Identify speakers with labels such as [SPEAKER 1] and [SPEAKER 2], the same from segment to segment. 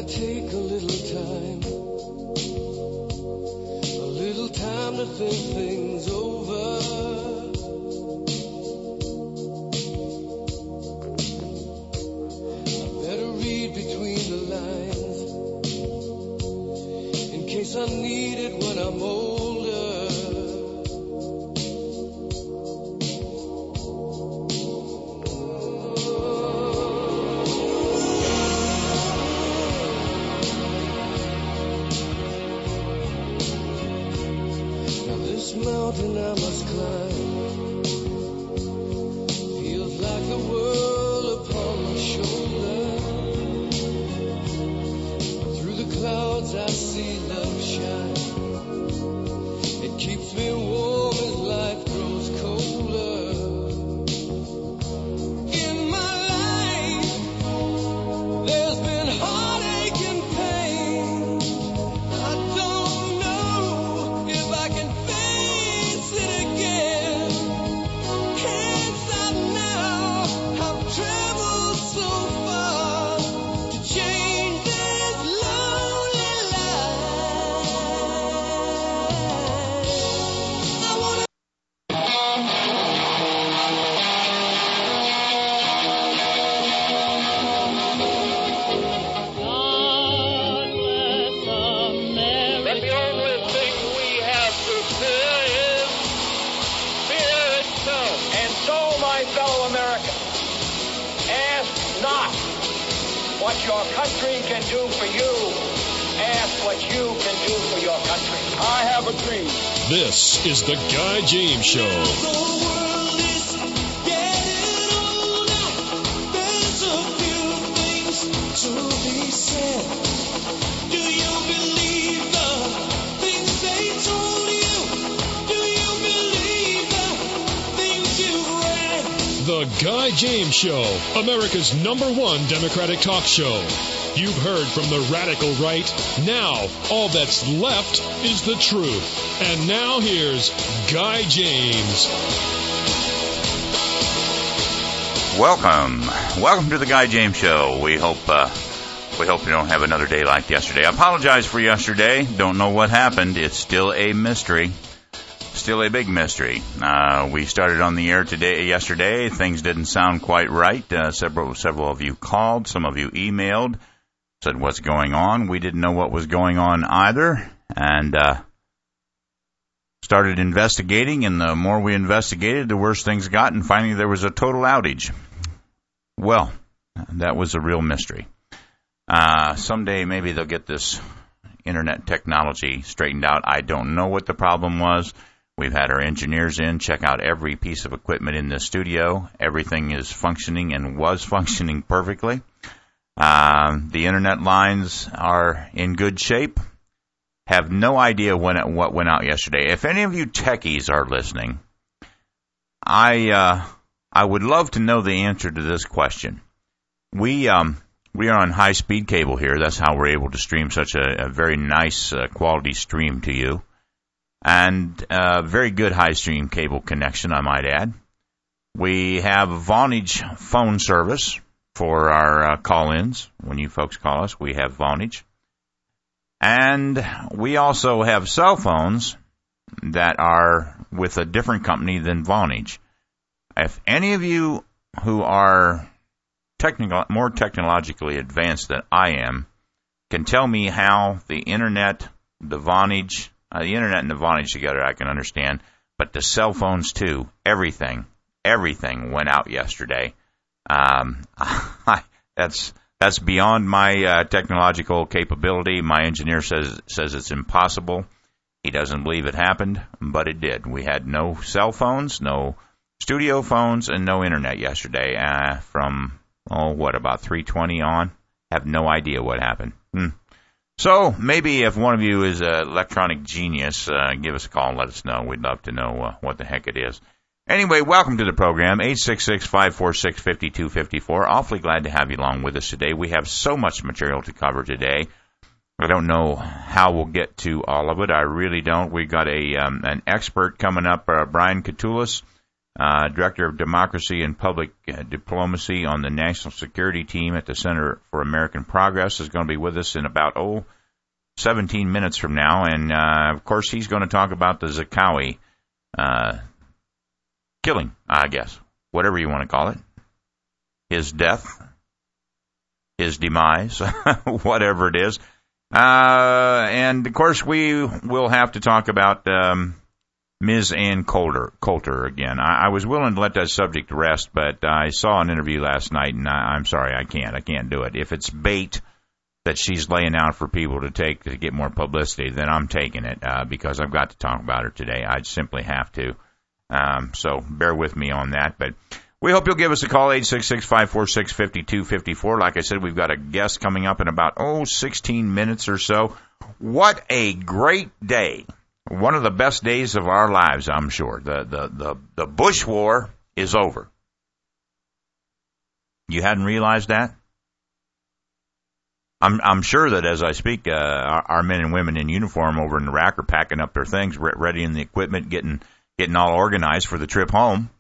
[SPEAKER 1] take a little time to think things over. I better read between the lines in case I need it when I'm older. Mountain I must climb feels like the world upon my shoulder. Through the clouds I see love shine. It keeps me warm as life grows colder. In my life there's been heartache and pain. I don't know if I can
[SPEAKER 2] your country can do for you. Ask what you can do for your country. I have a dream.
[SPEAKER 3] This is the Guy James Show.
[SPEAKER 4] The world is getting older. There's a few things to be said. Do you believe the things they told you? Do you believe the things you read?
[SPEAKER 3] The Guy James Show, America's #1 Democratic talk show. You've heard from the radical right. Now, all that's left is the truth. And now here's Guy James.
[SPEAKER 5] Welcome to the Guy James Show. We hope you don't have another day like yesterday. I apologize for yesterday. Don't know what happened. It's still a mystery. Still a big mystery. We started on the air yesterday. Things didn't sound quite right. Several of you called. Some of you emailed. Said, what's going on? We didn't know what was going on either. And started investigating. And the more we investigated, the worse things got. And finally, there was a total outage. Well, that was a real mystery. Someday, maybe they'll get this internet technology straightened out. I don't know what the problem was. We've had our engineers in, check out every piece of equipment in the studio. Everything is functioning and was functioning perfectly. The internet lines are in good shape. Have no idea what went out yesterday. If any of you techies are listening, I would love to know the answer to this question. We are on high-speed cable here. That's how we're able to stream such a very nice quality stream to you. And very good high-stream cable connection, I might add. We have Vonage phone service for our call-ins. When you folks call us, we have Vonage. And we also have cell phones that are with a different company than Vonage. If any of you who are more technologically advanced than I am can tell me how the internet, the Vonage, the internet and the Vonage together I can understand, but the cell phones too, everything went out yesterday. That's beyond my technological capability. My engineer says it's impossible. He doesn't believe it happened, but it did. We had no cell phones, no studio phones, and no internet yesterday from about 3:20 on. Have no idea what happened. So maybe if one of you is an electronic genius, give us a call and let us know. We'd love to know what the heck it is. Anyway, welcome to the program, 866-546-5254. Awfully glad to have you along with us today. We have so much material to cover today. I don't know how we'll get to all of it. I really don't. We got an expert coming up, Brian Katulis, Director of Democracy and Public Diplomacy on the National Security Team at the Center for American Progress, is going to be with us in about, 17 minutes from now. And, of course, he's going to talk about the Zakawi killing, I guess, whatever you want to call it. His death, his demise, whatever it is. And, of course, we will have to talk about Ms. Ann Coulter again. I was willing to let that subject rest, but I saw an interview last night, and I'm sorry, I can't do it. If it's bait that she's laying out for people to take to get more publicity, then I'm taking it, because I've got to talk about her today. I simply have to. So bear with me on that, but we hope you'll give us a call, 866-546-5254. Like I said, we've got a guest coming up in about, 16 minutes or so. What a great day. One of the best days of our lives, I'm sure. The Bush War is over. You hadn't realized that? I'm sure that as I speak, our men and women in uniform over in Iraq are packing up their things, ready in the equipment, getting all organized for the trip home.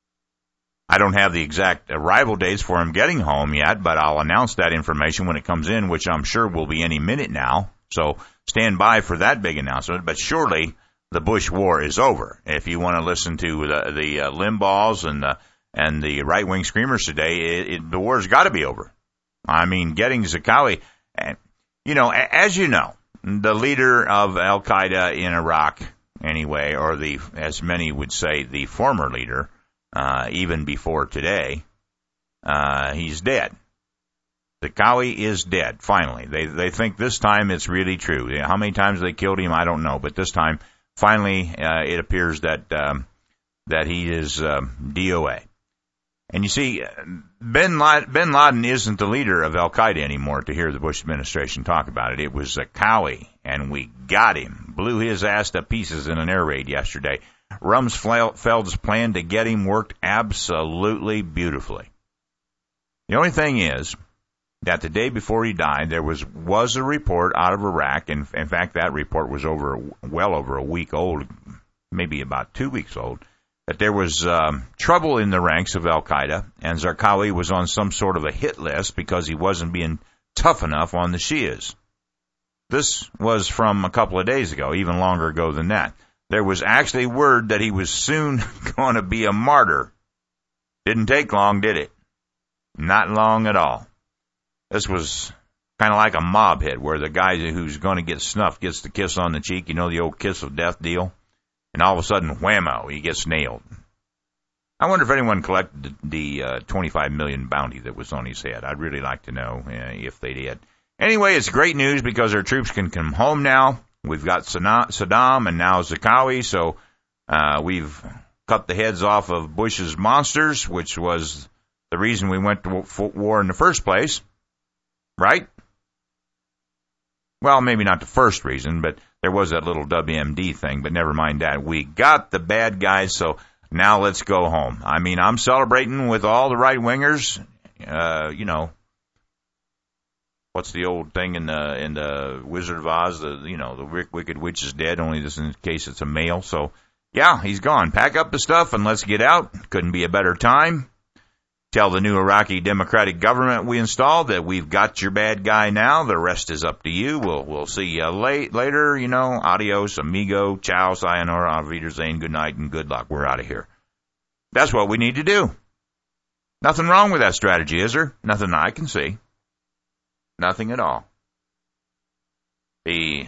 [SPEAKER 5] I don't have the exact arrival dates for him getting home yet, but I'll announce that information when it comes in, which I'm sure will be any minute now. So stand by for that big announcement. But surely the Bush War is over. If you want to listen to the Limbaughs and the right-wing screamers today, the war's got to be over. I mean, getting Zakawi, as you know, the leader of Al-Qaeda in Iraq, anyway, or as many would say, the former leader, even before today, he's dead. Zakawi is dead, finally. They think this time it's really true. How many times they killed him, I don't know. But this time, finally, it appears that he is DOA. And you see, Bin Laden isn't the leader of Al-Qaeda anymore, to hear the Bush administration talk about it. It was Zakawi, and we got him. Blew his ass to pieces in an air raid yesterday. Rumsfeld's plan to get him worked absolutely beautifully. The only thing is that the day before he died, there was a report out of Iraq, and in fact that report was well over a week old, maybe about 2 weeks old, that there was trouble in the ranks of Al-Qaeda, and Zarqawi was on some sort of a hit list because he wasn't being tough enough on the Shias. This was from a couple of days ago, even longer ago than that. There was actually word that he was soon going to be a martyr. Didn't take long, did it? Not long at all. This was kind of like a mob hit, where the guy who's going to get snuffed gets the kiss on the cheek, the old kiss of death deal, and all of a sudden, whammo, he gets nailed. I wonder if anyone collected the $25 million bounty that was on his head. I'd really like to know if they did. Anyway, it's great news because our troops can come home now. We've got Saddam and now Zakawi, so we've cut the heads off of Bush's monsters, which was the reason we went to war in the first place, right? Well, maybe not the first reason, but there was that little WMD thing, but never mind that. We got the bad guys, so now let's go home. I mean, I'm celebrating with all the right-wingers, what's the old thing in the Wizard of Oz? The Wicked Witch is dead, only this in case it's a male. So, yeah, he's gone. Pack up the stuff and let's get out. Couldn't be a better time. Tell the new Iraqi democratic government we installed that we've got your bad guy now. The rest is up to you. We'll see you later. Adios, amigo, ciao, sayonara, auf Wiedersehen, good night, and good luck. We're out of here. That's what we need to do. Nothing wrong with that strategy, is there? Nothing I can see. Nothing at all. Be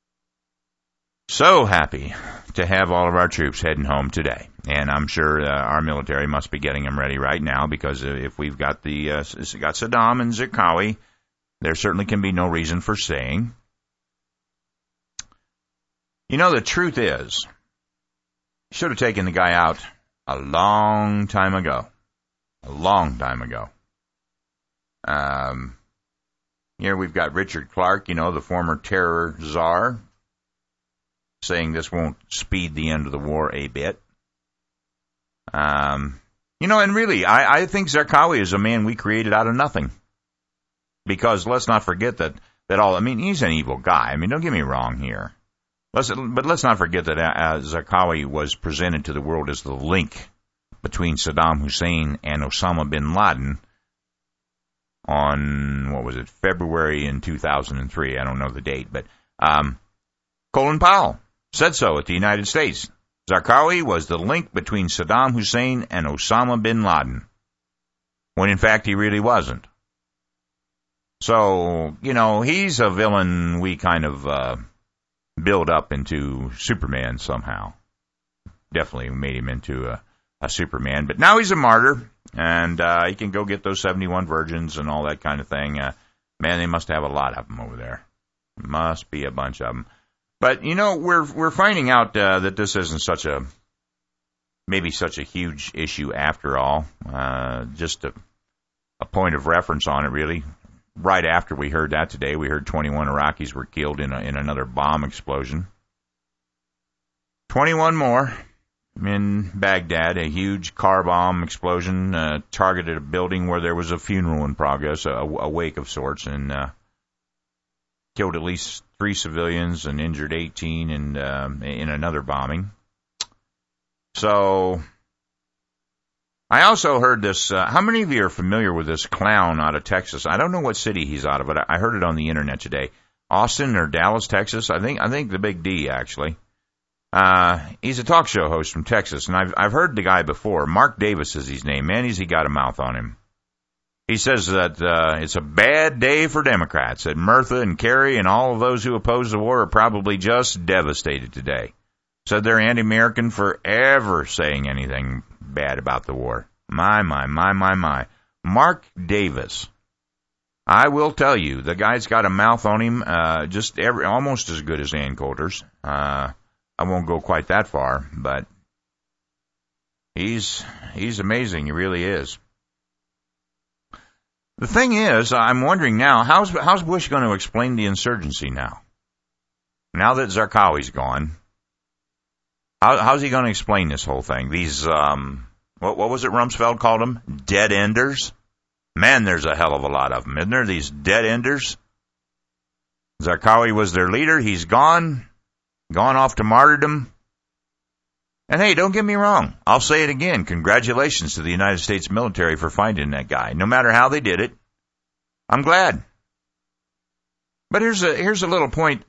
[SPEAKER 5] so happy to have all of our troops heading home today. And I'm sure our military must be getting them ready right now, because if we've got got Saddam and Zarqawi, there certainly can be no reason for staying. The truth is, you should have taken the guy out a long time ago. A long time ago. Here we've got Richard Clark, the former terror czar, saying this won't speed the end of the war a bit. And really, I think Zarqawi is a man we created out of nothing. Because let's not forget that he's an evil guy. Don't get me wrong here. But let's not forget that Zarqawi was presented to the world as the link between Saddam Hussein and Osama bin Laden on, February in 2003. I don't know the date, but Colin Powell said so at the United States. Zarqawi was the link between Saddam Hussein and Osama bin Laden, when in fact he really wasn't. So, he's a villain we kind of build up into Superman somehow. Definitely made him into a Superman. But now he's a martyr, and he can go get those 71 virgins and all that kind of thing. Man, they must have a lot of them over there. Must be a bunch of them. But, we're finding out that this isn't such a huge issue after all. Just a point of reference on it, really. Right after we heard that today, we heard 21 Iraqis were killed in another bomb explosion. 21 more in Baghdad. A huge car bomb explosion targeted a building where there was a funeral in progress, a wake of sorts, and killed at least 3 civilians and injured 18 in another bombing. So, I also heard this. How many of you are familiar with this clown out of Texas? I don't know what city he's out of, but I heard it on the internet today. Austin or Dallas, Texas? I think the Big D, actually. He's a talk show host from Texas, and I've heard the guy before. Mark Davis is his name. Man, he got a mouth on him. He says that it's a bad day for Democrats, that Murtha and Kerry and all of those who oppose the war are probably just devastated today. Said they're anti-American for ever saying anything bad about the war. My. Mark Davis. I will tell you, the guy's got a mouth on him, almost as good as Ann Coulter's. I won't go quite that far, but he's amazing. He really is. The thing is, I'm wondering now, how's Bush going to explain the insurgency now? Now that Zarqawi's gone, how's he going to explain this whole thing? These, what was it Rumsfeld called them? Dead enders? Man, there's a hell of a lot of them, isn't there? These dead enders. Zarqawi was their leader. He's gone off to martyrdom. And hey, don't get me wrong. I'll say it again. Congratulations to the United States military for finding that guy. No matter how they did it, I'm glad. But here's a little point.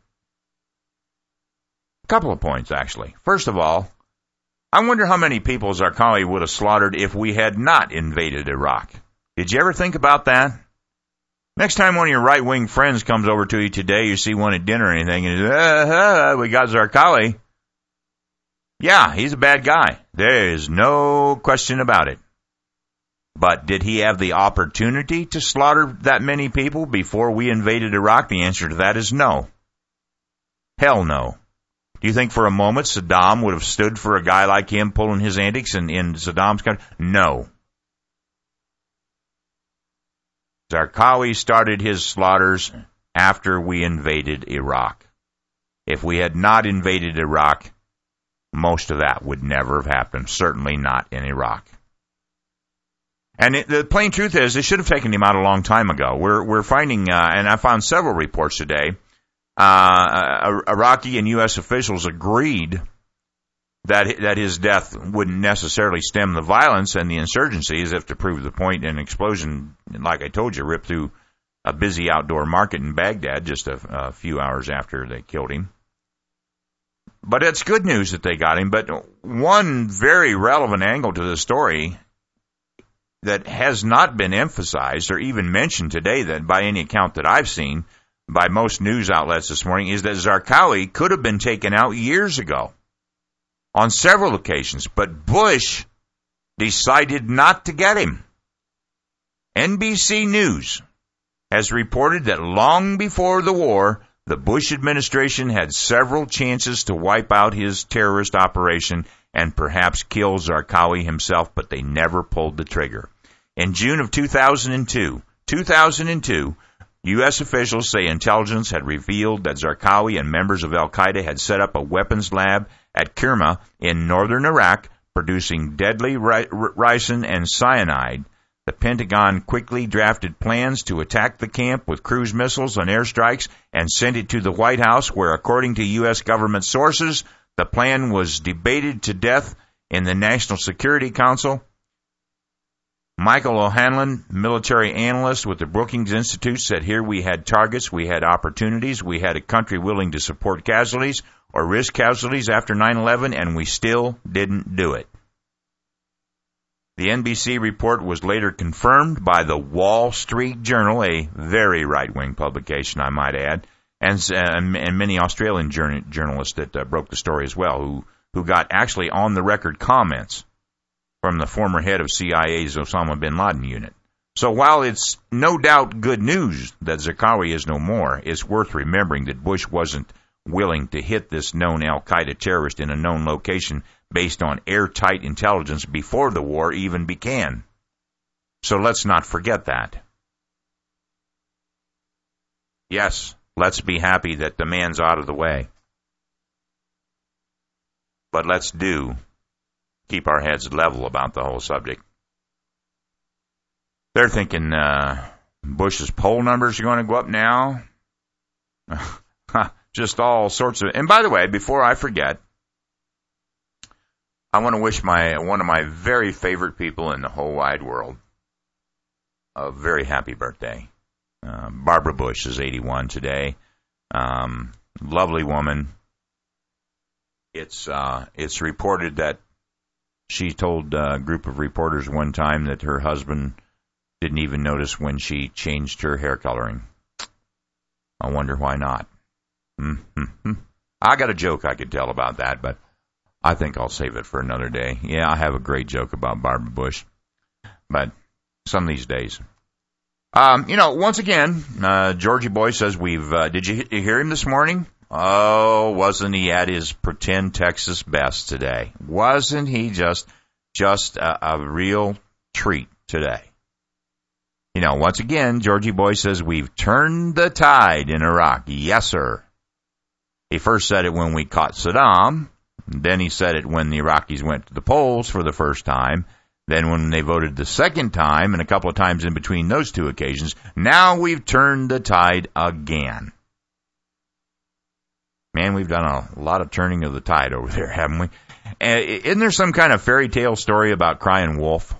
[SPEAKER 5] A couple of points, actually. First of all, I wonder how many people Zarqawi would have slaughtered if we had not invaded Iraq. Did you ever think about that? Next time one of your right-wing friends comes over to you today, you see one at dinner or anything, and we got Zarqawi. Yeah, he's a bad guy. There is no question about it. But did he have the opportunity to slaughter that many people before we invaded Iraq? The answer to that is no. Hell no. Do you think for a moment Saddam would have stood for a guy like him pulling his antics in Saddam's country? No. Zarqawi started his slaughters after we invaded Iraq. If we had not invaded Iraq, most of that would never have happened, certainly not in Iraq. And the plain truth is, they should have taken him out a long time ago. We're finding, and I found several reports today, Iraqi and U.S. officials agreed that his death wouldn't necessarily stem the violence and the insurgency, as if to prove the point. An explosion, like I told you, ripped through a busy outdoor market in Baghdad just a few hours after they killed him. But it's good news that they got him. But one very relevant angle to the story that has not been emphasized or even mentioned today, that by any account that I've seen by most news outlets this morning, is that Zarqawi could have been taken out years ago on several occasions, but Bush decided not to get him. NBC News has reported that long before the war, the Bush administration had several chances to wipe out his terrorist operation and perhaps kill Zarqawi himself, but they never pulled the trigger. In June of 2002, U.S. officials say intelligence had revealed that Zarqawi and members of al-Qaeda had set up a weapons lab at Kirma in northern Iraq, producing deadly ricin and cyanide. The Pentagon quickly drafted plans to attack the camp with cruise missiles and airstrikes and sent it to the White House, where, according to U.S. government sources, the plan was debated to death in the National Security Council. Michael O'Hanlon, military analyst with the Brookings Institute, said here we had targets, we had opportunities, we had a country willing to support casualties or risk casualties after 9/11, and we still didn't do it. The NBC report was later confirmed by the Wall Street Journal, a very right-wing publication, I might add, and many Australian journalists that broke the story as well, who got actually on-the-record comments from the former head of CIA's Osama bin Laden unit. So while it's no doubt good news that Zarqawi is no more, it's worth remembering that Bush wasn't willing to hit this known al-Qaeda terrorist in a known location based on airtight intelligence before the war even began. So let's not forget that. Yes, let's be happy that the man's out of the way. But let's keep our heads level about the whole subject. They're thinking Bush's poll numbers are going to go up now. Just all sorts of... And by the way, before I forget, I want to wish one of my very favorite people in the whole wide world a very happy birthday. Barbara Bush is 81 today. Lovely woman. It's reported that she told a group of reporters one time that her husband didn't even notice when she changed her hair coloring. I wonder why not. I got a joke I could tell about that, but I think I'll save it for another day. Yeah, I have a great joke about Barbara Bush, but some of these days. Once again, Georgie Boy says did you hear him this morning? Oh, wasn't he at his pretend Texas best today? Wasn't he just a real treat today? Once again, Georgie Boy says we've turned the tide in Iraq. Yes, sir. He first said it when we caught Saddam. Then he said it when the Iraqis went to the polls for the first time. Then when they voted the second time, and a couple of times in between those two occasions. Now we've turned the tide again. Man, we've done a lot of turning of the tide over there, haven't we? Isn't there some kind of fairy tale story about crying wolf?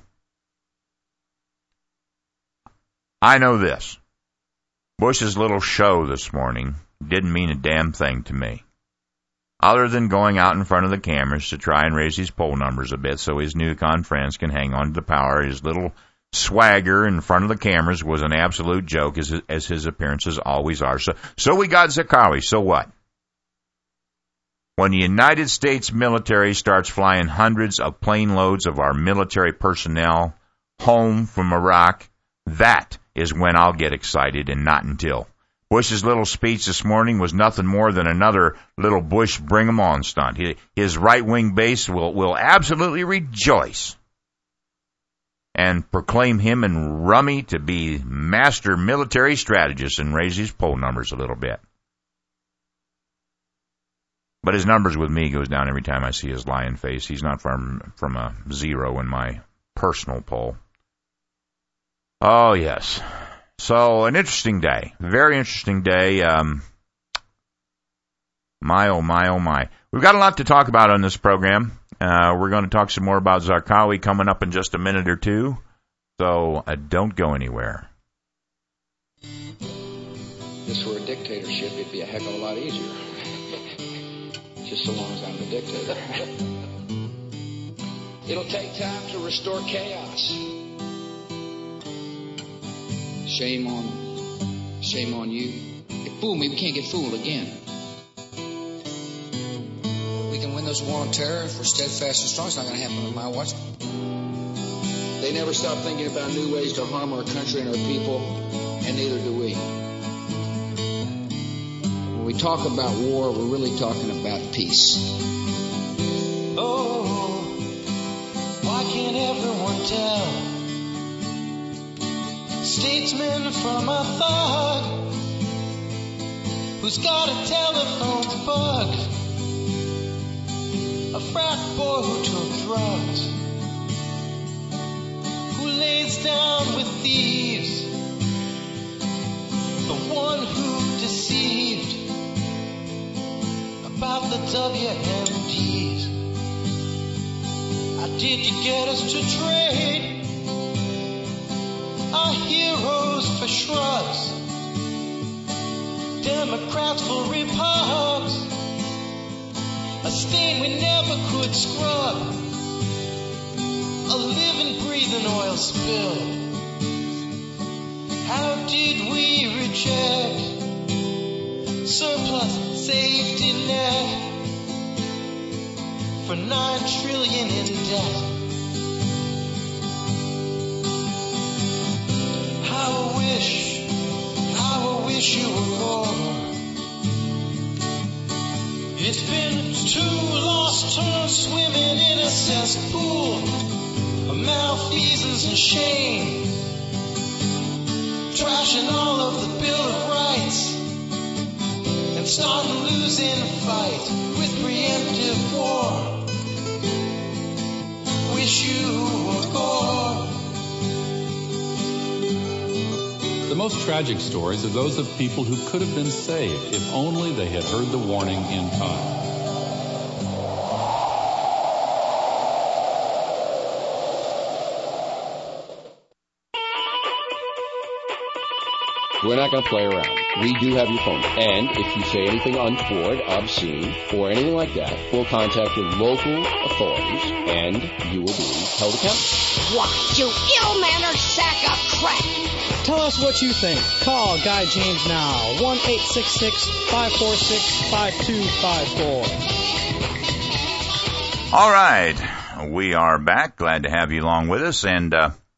[SPEAKER 5] I know this. Bush's little show this morning didn't mean a damn thing to me, other than going out in front of the cameras to try and raise his poll numbers a bit so his NewCon friends can hang on to the power. His little swagger in front of the cameras was an absolute joke, as his appearances always are. So we got Zarqawi. So what? When the United States military starts flying hundreds of plane loads of our military personnel home from Iraq, that is when I'll get excited, and not until. Bush's little speech this morning was nothing more than another little Bush bring-em-on stunt. His right-wing base will absolutely rejoice and proclaim him and Rummy to be master military strategists and raise his poll numbers a little bit. But his numbers with me goes down every time I see his lion face. He's not from a 0 in my personal poll. Oh, yes. So, an interesting day. Very interesting day. My, oh, my, oh, my. We've got a lot to talk about on this program. We're going to talk some more about Zarqawi coming up in just a minute or two. So, don't go anywhere.
[SPEAKER 6] If this were a dictatorship, it'd be a heck of a lot easier. Just so long as I'm the dictator. It'll take time to restore chaos. Shame on you. You fool me, we can't get fooled again. We can win this war on terror if we're steadfast and strong. It's not going to happen on my watch. They never stop thinking about new ways to harm our country and our people, and neither do we. When we talk about war, we're really talking about peace.
[SPEAKER 4] Oh, why can't everyone tell? Statesman from a thug who's got a telephone bug, a frat boy who took drugs, who lays down with thieves, the one who deceived about the WMDs. did you get us to trade our heroes for shrugs, Democrats for repubs, a stain we never could scrub, a living, breathing oil spill. How did we reject surplus safety net for $9 trillion in debt? How I wish you were gone. It's been 2 lost turns swimming in a cesspool of malfeasance and shame, trashing all of the Bill of Rights and starting losing fight with preemptive war. Wish you were gone.
[SPEAKER 7] The most tragic stories are those of people who could have been saved if only they had heard the warning in time.
[SPEAKER 8] We're not going to play around. We do have your phone. And if you say anything untoward, obscene, or anything like that, we'll contact your local authorities and you will be held accountable.
[SPEAKER 9] What, you ill-mannered sack of crap!
[SPEAKER 10] Tell us what you think. Call Guy James now. 1-866-546-5254.
[SPEAKER 5] All right. We are back. Glad to have you along with us. And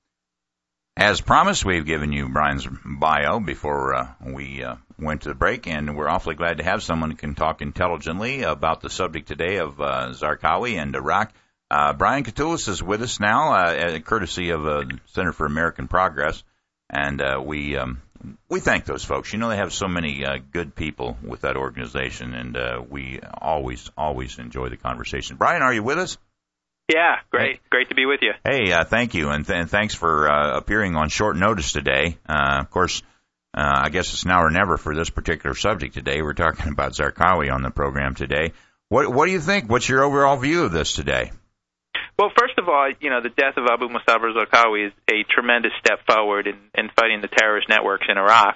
[SPEAKER 5] as promised, we've given you Brian's bio before we went to the break, and we're awfully glad to have someone who can talk intelligently about the subject today of Zarqawi and Iraq. Brian Katulis is with us now, courtesy of Center for American Progress, and we thank those folks. You know, they have so many good people with that organization, and we always enjoy the conversation. Brian, are you with us?
[SPEAKER 11] Yeah, great. Great to be with you.
[SPEAKER 5] Hey, thank you, and thanks for appearing on short notice today. Of course, I guess it's now or never for this particular subject today. We're talking about Zarqawi on the program today. What do you think? What's your overall view of this today?
[SPEAKER 11] Well, first of all, you know, the death of Abu Musab al-Zarqawi is a tremendous step forward in fighting the terrorist networks in Iraq.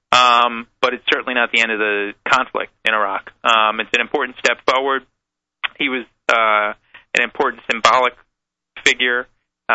[SPEAKER 11] But it's certainly not the end of the conflict in Iraq. It's an important step forward. He was an important symbolic figure.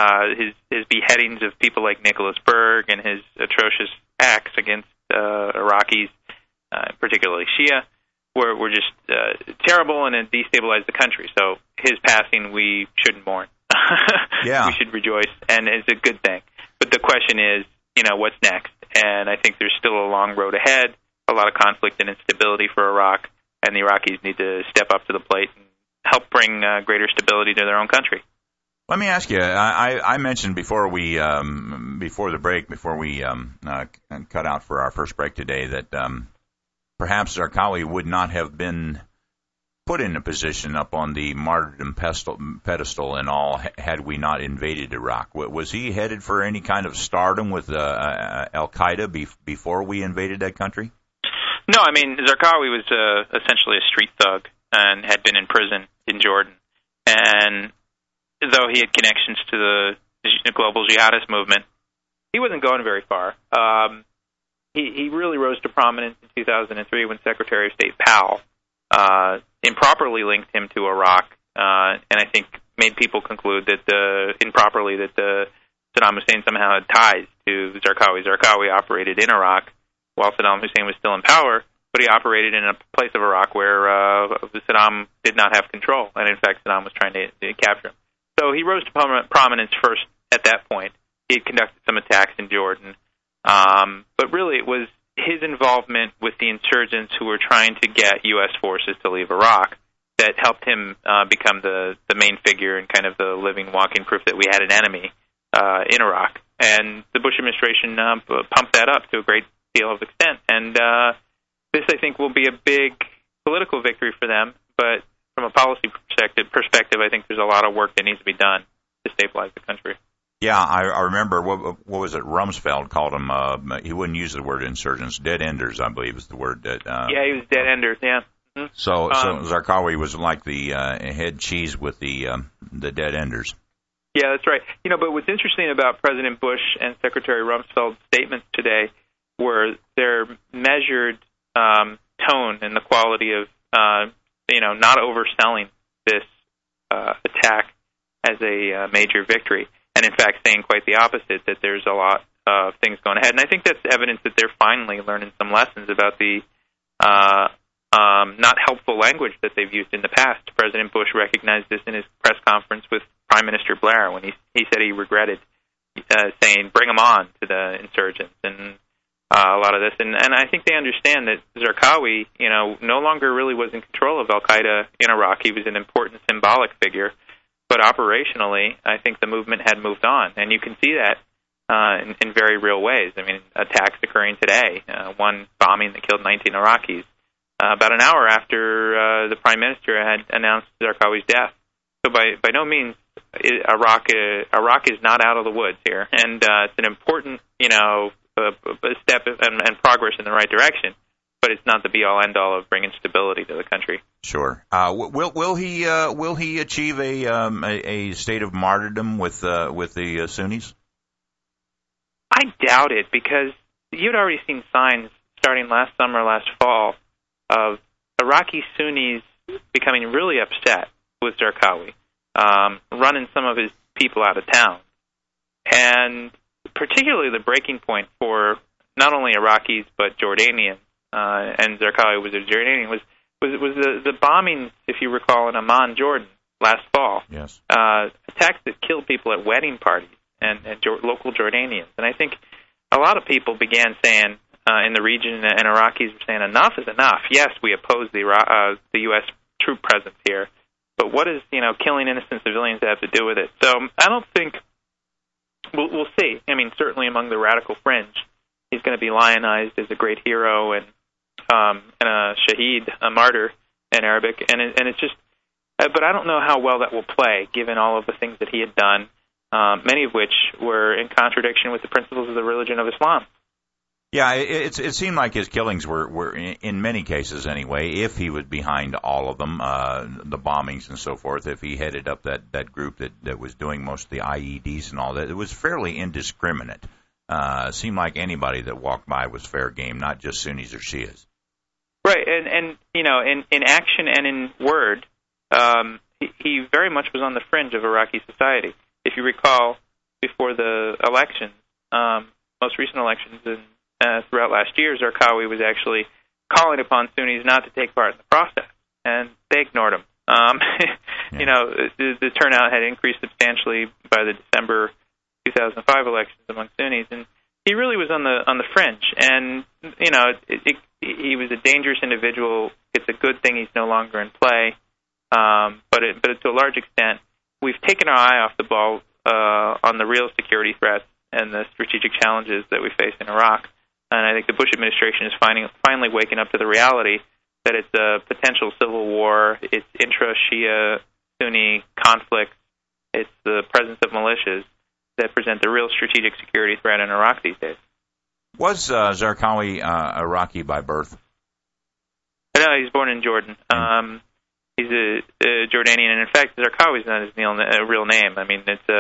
[SPEAKER 11] His beheadings of people like Nicholas Berg and his atrocious acts against Iraqis, particularly Shia, were just terrible, and it destabilized the country. So his passing, we shouldn't mourn.
[SPEAKER 5] Yeah.
[SPEAKER 11] We should rejoice, and it's a good thing. But the question is, you know, what's next? And I think there's still a long road ahead, a lot of conflict and instability for Iraq, and the Iraqis need to step up to the plate and help bring greater stability to their own country.
[SPEAKER 5] Let me ask you, I mentioned before we before the break, before we cut out for our first break today, that perhaps Zarqawi would not have been put in a position up on the martyrdom pedestal and all had we not invaded Iraq. Was he headed for any kind of stardom with Al-Qaeda before we invaded that country?
[SPEAKER 11] No, I mean, Zarqawi was essentially a street thug and had been in prison in Jordan. And though he had connections to the global jihadist movement, he wasn't going very far. He really rose to prominence in 2003 when Secretary of State Powell improperly linked him to Iraq, and I think made people conclude that Saddam Hussein somehow had ties to Zarqawi. Zarqawi operated in Iraq while Saddam Hussein was still in power, but he operated in a place of Iraq where Saddam did not have control, and in fact Saddam was trying to capture him. So he rose to prominence first at that point. He had conducted some attacks in Jordan, but really it was his involvement with the insurgents who were trying to get U.S. forces to leave Iraq that helped him become the main figure and kind of the living, walking proof that we had an enemy in Iraq. And the Bush administration pumped that up to a great deal of extent. And this, I think, will be a big political victory for them. But from a policy perspective, I think there's a lot of work that needs to be done to stabilize the country.
[SPEAKER 5] Yeah, I remember, what was it, Rumsfeld called them, he wouldn't use the word insurgents, dead enders, I believe is the word. That.
[SPEAKER 11] Yeah, he was dead enders, yeah. Mm-hmm.
[SPEAKER 5] So Zarqawi was like the head cheese with the dead enders.
[SPEAKER 11] Yeah, that's right. But what's interesting about President Bush and Secretary Rumsfeld's statements today were their measured tone and the quality of, not overselling this attack as a major victory, and in fact saying quite the opposite, that there's a lot of things going ahead. And I think that's evidence that they're finally learning some lessons about the not helpful language that they've used in the past. President Bush recognized this in his press conference with Prime Minister Blair when he said he regretted saying, bring them on to the insurgents and a lot of this. And I think they understand that Zarqawi, no longer really was in control of al-Qaeda in Iraq. He was an important symbolic figure. But operationally, I think the movement had moved on. And you can see that in very real ways. I mean, attacks occurring today, one bombing that killed 19 Iraqis, about an hour after the Prime Minister had announced Zarqawi's death. So by no means, Iraq is not out of the woods here. And it's an important, a step and progress in the right direction, but it's not the be-all, end-all of bringing stability to the country.
[SPEAKER 5] Sure. Will he achieve a state of martyrdom with the Sunnis?
[SPEAKER 11] I doubt it, because you'd already seen signs starting last summer, last fall, of Iraqi Sunnis becoming really upset with Zarqawi, running some of his people out of town. And particularly the breaking point for not only Iraqis but Jordanians, and Zarqawi was a Jordanian, was the bombings, if you recall, in Amman, Jordan, last fall.
[SPEAKER 5] Yes.
[SPEAKER 11] Attacks that killed people at wedding parties and local Jordanians. And I think a lot of people began saying in the region, and Iraqis were saying, enough is enough. Yes, we oppose the U.S. troop presence here, but what does killing innocent civilians have to do with it? So I don't think we'll see. I mean, certainly among the radical fringe, he's going to be lionized as a great hero and a shaheed, a martyr in Arabic, and it's just. But I don't know how well that will play, given all of the things that he had done, many of which were in contradiction with the principles of the religion of Islam.
[SPEAKER 5] Yeah, it seemed like his killings were in many cases anyway, if he was behind all of them, the bombings and so forth, if he headed up that group that was doing most of the IEDs and all that, it was fairly indiscriminate. Seemed like anybody that walked by was fair game, not just Sunnis or Shias.
[SPEAKER 11] Right, and in action and in word, he very much was on the fringe of Iraqi society. If you recall, before the elections, most recent elections throughout last year, Zarqawi was actually calling upon Sunnis not to take part in the process, and they ignored him. The turnout had increased substantially by the December 2005 elections among Sunnis, and he really was on the fringe. And he was a dangerous individual. It's a good thing he's no longer in play, but to a large extent, we've taken our eye off the ball on the real security threats and the strategic challenges that we face in Iraq. And I think the Bush administration is finally waking up to the reality that it's a potential civil war, it's intra-Shia Sunni conflicts, it's the presence of militias that present the real strategic security threat in Iraq these days. Was
[SPEAKER 5] Zarqawi Iraqi by birth?
[SPEAKER 11] No, he's born in Jordan. He's a Jordanian, and in fact, Zarqawi is not his real name. I mean, it's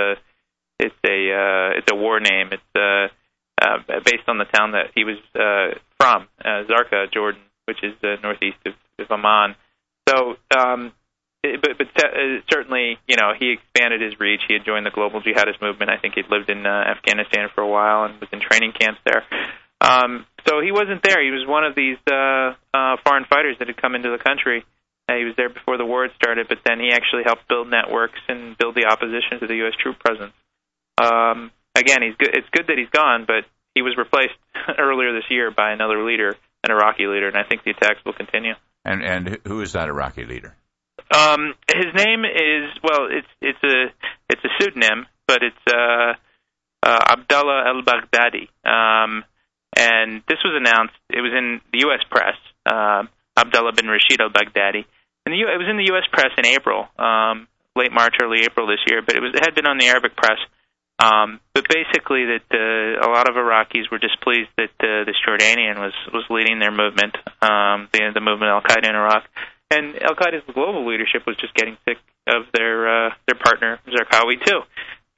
[SPEAKER 11] a war name. It's based on the town that he was from, Zarqa, Jordan, which is northeast of Amman. So, but certainly, he expanded his reach. He had joined the global jihadist movement. I think he'd lived in Afghanistan for a while and was in training camps there. So he wasn't there. He was one of these foreign fighters that had come into the country. He was there before the war had started, but then he actually helped build networks and build the opposition to the U.S. troop presence. Again, he's good. It's good that he's gone, but he was replaced earlier this year by another leader, an Iraqi leader, and I think the attacks will continue. And who is that Iraqi leader? His name is, well, it's a pseudonym, but it's Abdullah al-Baghdadi. And this was announced. It was in the U.S. press. Abdullah bin Rashid al-Baghdadi. And it was in the U.S. press in April, late March, early April this year. But it had been on the Arabic press. But basically, that a lot of Iraqis were displeased that this Jordanian was leading their movement, the movement Al-Qaeda in Iraq, and Al-Qaeda's global leadership was just getting sick of their partner Zarqawi too.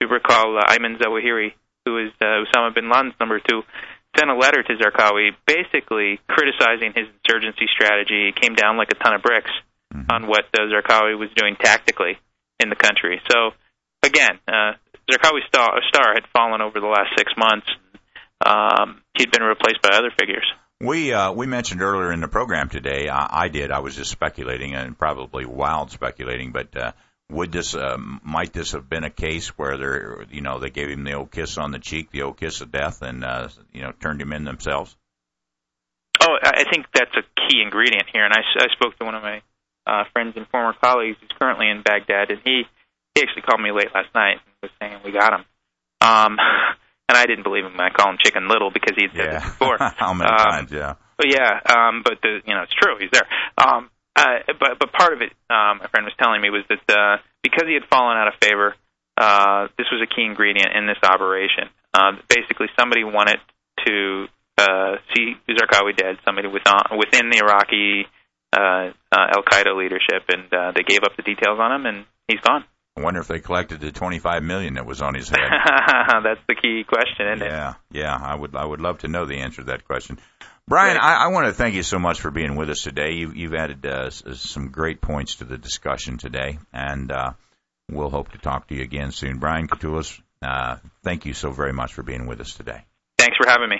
[SPEAKER 11] we recall Ayman Zawahiri, who is Osama bin Laden's number 2, sent a letter to Zarqawi basically criticizing his insurgency strategy. It came down like a ton of bricks on what Zarqawi was doing tactically in the country. So, again, Zarqawi's star had fallen over the last 6 months. He'd been replaced by other figures.
[SPEAKER 5] We mentioned earlier in the program today, I was just speculating, and probably wild speculating, but might this have been a case where they gave him the old kiss on the cheek, the old kiss of death, and turned him in themselves?
[SPEAKER 11] Oh, I think that's a key ingredient here. And I spoke to one of my friends and former colleagues who's currently in Baghdad, and he actually called me late last night and was saying we got him. And I didn't believe him. I call him Chicken Little because he'd said this before.
[SPEAKER 5] How many times? Yeah.
[SPEAKER 11] But it's true. He's there. But part of it, my friend was telling me, was that because he had fallen out of favor, this was a key ingredient in this operation. Basically, somebody wanted to see Zarqawi dead. Somebody within the Iraqi al-Qaeda leadership, and they gave up the details on him, and he's gone.
[SPEAKER 5] I wonder if they collected the $25 million that was on his head.
[SPEAKER 11] That's the key question, isn't it?
[SPEAKER 5] Yeah. I would love to know the answer to that question. Brian, I want to thank you so much for being with us today. You've added some great points to the discussion today, and we'll hope to talk to you again soon. Brian Katulis, thank you so very much for being with us today.
[SPEAKER 11] Thanks for having me.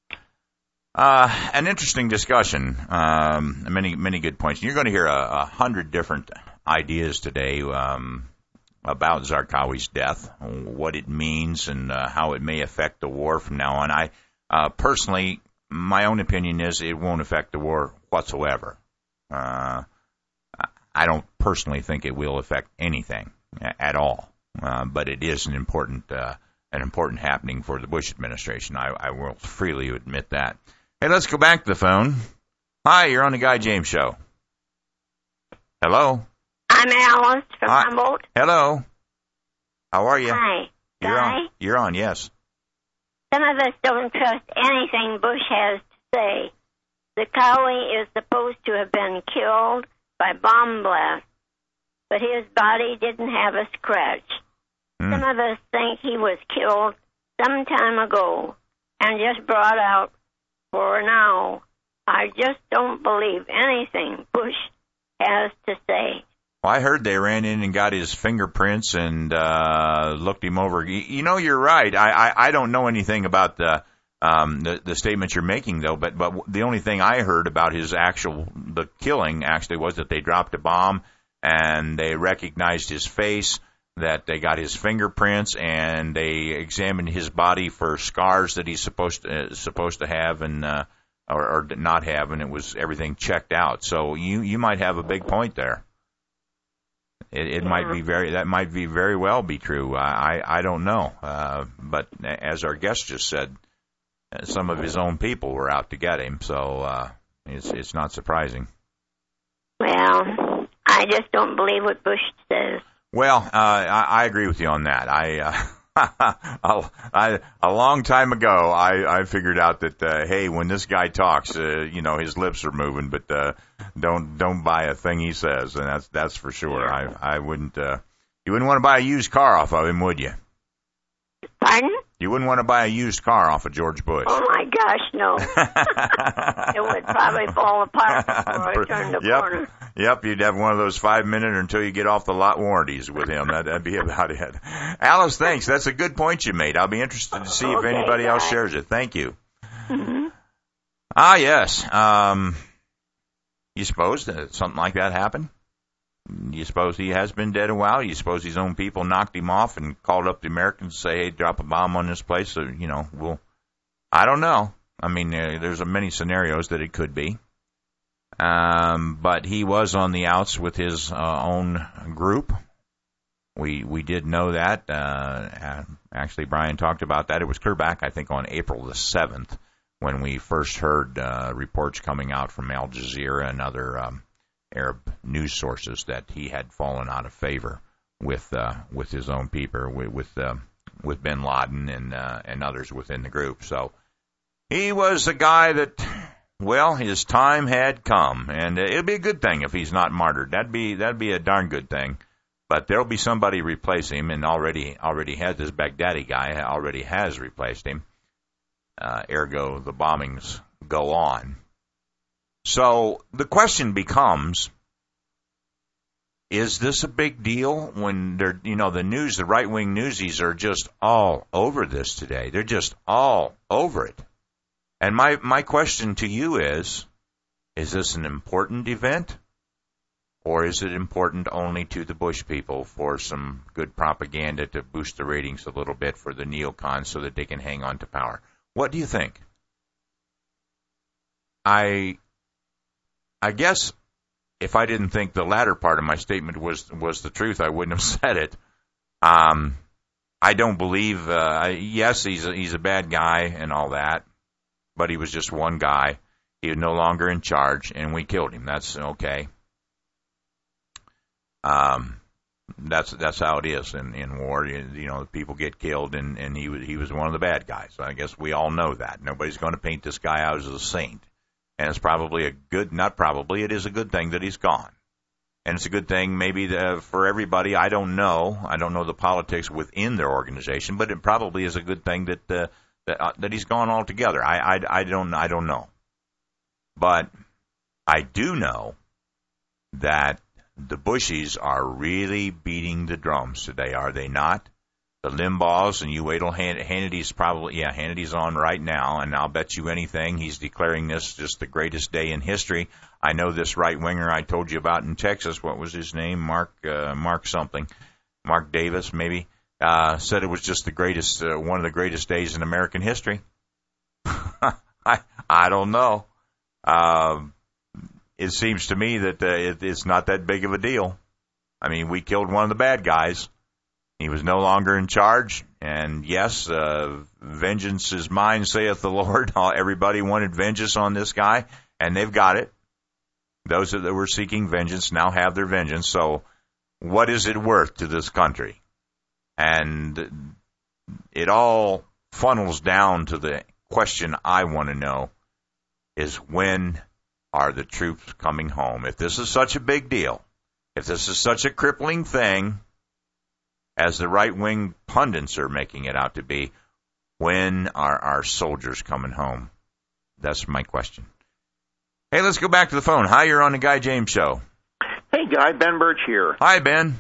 [SPEAKER 5] An interesting discussion, many good points. You're going to hear 100 different ideas today about Zarqawi's death, what it means, and how it may affect the war from now on. I personally, my own opinion is it won't affect the war whatsoever. I don't personally think it will affect anything at all, but it is an important happening for the Bush administration. I will freely admit that. Hey, let's go back to the phone. Hi, you're on the Guy James Show. Hello?
[SPEAKER 12] I'm Alice from Humboldt.
[SPEAKER 5] Hello. How are you?
[SPEAKER 12] Hi. Guy?
[SPEAKER 5] You're on, yes.
[SPEAKER 12] Some of us don't trust anything Bush has to say. Zarqawi is supposed to have been killed by bomb blast, but his body didn't have a scratch. Some of us think he was killed some time ago and just brought out for now. I just don't believe anything Bush has to say.
[SPEAKER 5] Well, I heard they ran in and got his fingerprints and looked him over. You're right. I don't know anything about the statement you're making, though. But the only thing I heard about the killing actually was that they dropped a bomb and they recognized his face, that they got his fingerprints, and they examined his body for scars that he's supposed to have and or not have, and it was everything checked out. So you might have a big point there. It might be very well be true. I don't know. But as our guest just said, some of his own people were out to get him, so it's not surprising.
[SPEAKER 12] Well, I just don't believe what Bush says.
[SPEAKER 5] Well, I agree with you on that. A long time ago, I figured out that hey, when this guy talks, his lips are moving, but don't buy a thing he says, and that's for sure. I wouldn't. You wouldn't want to buy a used car off of him, would you?
[SPEAKER 12] Pardon?
[SPEAKER 5] You wouldn't want to buy a used car off of George Bush.
[SPEAKER 12] Oh my gosh, no! It would probably fall apart before I turned the corner.
[SPEAKER 5] Yep, you'd have one of those 5-minute until you get off the lot warranties with him. That'd be about it. Alice, thanks. That's a good point you made. I'll be interested to see if anybody else shares it. Thank you.
[SPEAKER 12] Mm-hmm.
[SPEAKER 5] Yes. You suppose that something like that happened? You suppose he has been dead a while? You suppose his own people knocked him off and called up the Americans to say, hey, drop a bomb on this place? So, I don't know. I mean, there's many scenarios that it could be. But he was on the outs with his own group. We did know that. Actually, Brian talked about that. It was clear back, I think, on April the 7th when we first heard reports coming out from Al Jazeera and other Arab news sources that he had fallen out of favor with his own people, with Bin Laden and others within the group. So he was a guy that, well, his time had come, and it'd be a good thing if he's not martyred. That'd be a darn good thing. But there'll be somebody replace him, and already has this Baghdadi guy already has replaced him. Ergo, the bombings go on. So the question becomes, is this a big deal when they're, the news, the right-wing newsies are just all over this today. They're just all over it. And my question to you is this an important event? Or is it important only to the Bush people for some good propaganda to boost the ratings a little bit for the neocons so that they can hang on to power? What do you think? I guess if I didn't think the latter part of my statement was the truth, I wouldn't have said it. I don't believe, yes, he's a bad guy and all that, but he was just one guy. He was no longer in charge, and we killed him. That's okay. That's how it is in war. People get killed, and he was one of the bad guys. I guess we all know that. Nobody's going to paint this guy out as a saint. And it's probably it is a good thing that he's gone. And it's a good thing maybe for everybody. I don't know the politics within their organization, but it probably is a good thing that he's gone altogether. I don't know. But I do know that the Bushies are really beating the drums today, are they not? The Limbaughs, and you wait till Hannity's on right now, and I'll bet you anything he's declaring this just the greatest day in history. I know this right-winger I told you about in Texas, what was his name? Mark Davis, maybe, said it was just the greatest, one of the greatest days in American history. I don't know. It seems to me that it's not that big of a deal. I mean, we killed one of the bad guys. He was no longer in charge, and yes, vengeance is mine, saith the Lord. Everybody wanted vengeance on this guy, and they've got it. Those that were seeking vengeance now have their vengeance, so what is it worth to this country? And it all funnels down to the question I want to know is, when are the troops coming home? If this is such a big deal, if this is such a crippling thing, as the right-wing pundits are making it out to be, when are our soldiers coming home? That's my question. Hey, let's go back to the phone. Hi, you're on the Guy James Show.
[SPEAKER 13] Hey, Guy, Ben Birch here.
[SPEAKER 5] Hi, Ben.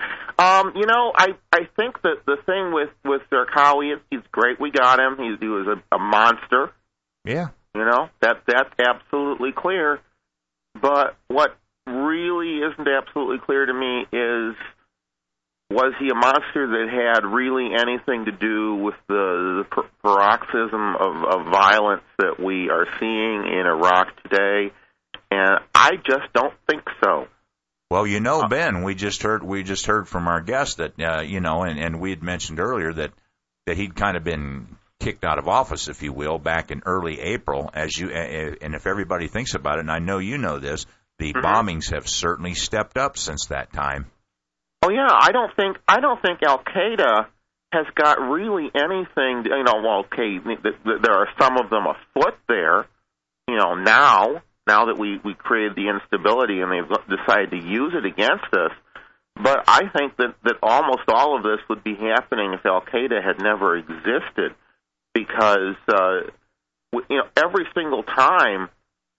[SPEAKER 13] I think that the thing with Zarqawi, he's great. We got him. He was a monster.
[SPEAKER 5] Yeah.
[SPEAKER 13] That's absolutely clear. But what really isn't absolutely clear to me is, was he a monster that had really anything to do with the paroxysm of violence that we are seeing in Iraq today? And I just don't think so.
[SPEAKER 5] Well, Ben, we just heard from our guest that and we had mentioned earlier that he'd kind of been kicked out of office, if you will, back in early April. And if everybody thinks about it, and I know you know this, the bombings have certainly stepped up since that time.
[SPEAKER 13] Oh yeah, I don't think Al Qaeda has got really anything. There are some of them afoot there. Now that we created the instability and they've decided to use it against us. But I think that almost all of this would be happening if Al Qaeda had never existed, because every single time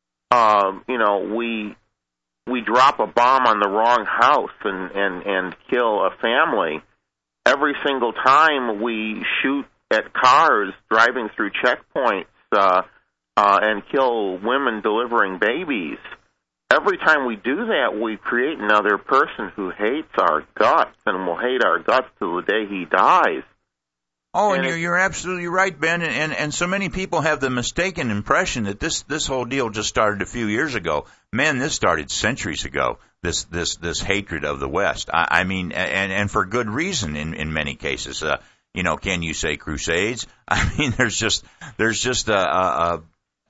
[SPEAKER 13] we drop a bomb on the wrong house and kill a family, every single time we shoot at cars driving through checkpoints and kill women delivering babies, every time we do that, we create another person who hates our guts and will hate our guts till the day he dies.
[SPEAKER 5] Oh, and you're absolutely right, Ben. And so many people have the mistaken impression that this whole deal just started a few years ago. Man, this started centuries ago. This hatred of the West. I mean, and for good reason in many cases. Can you say crusades? I mean, there's just a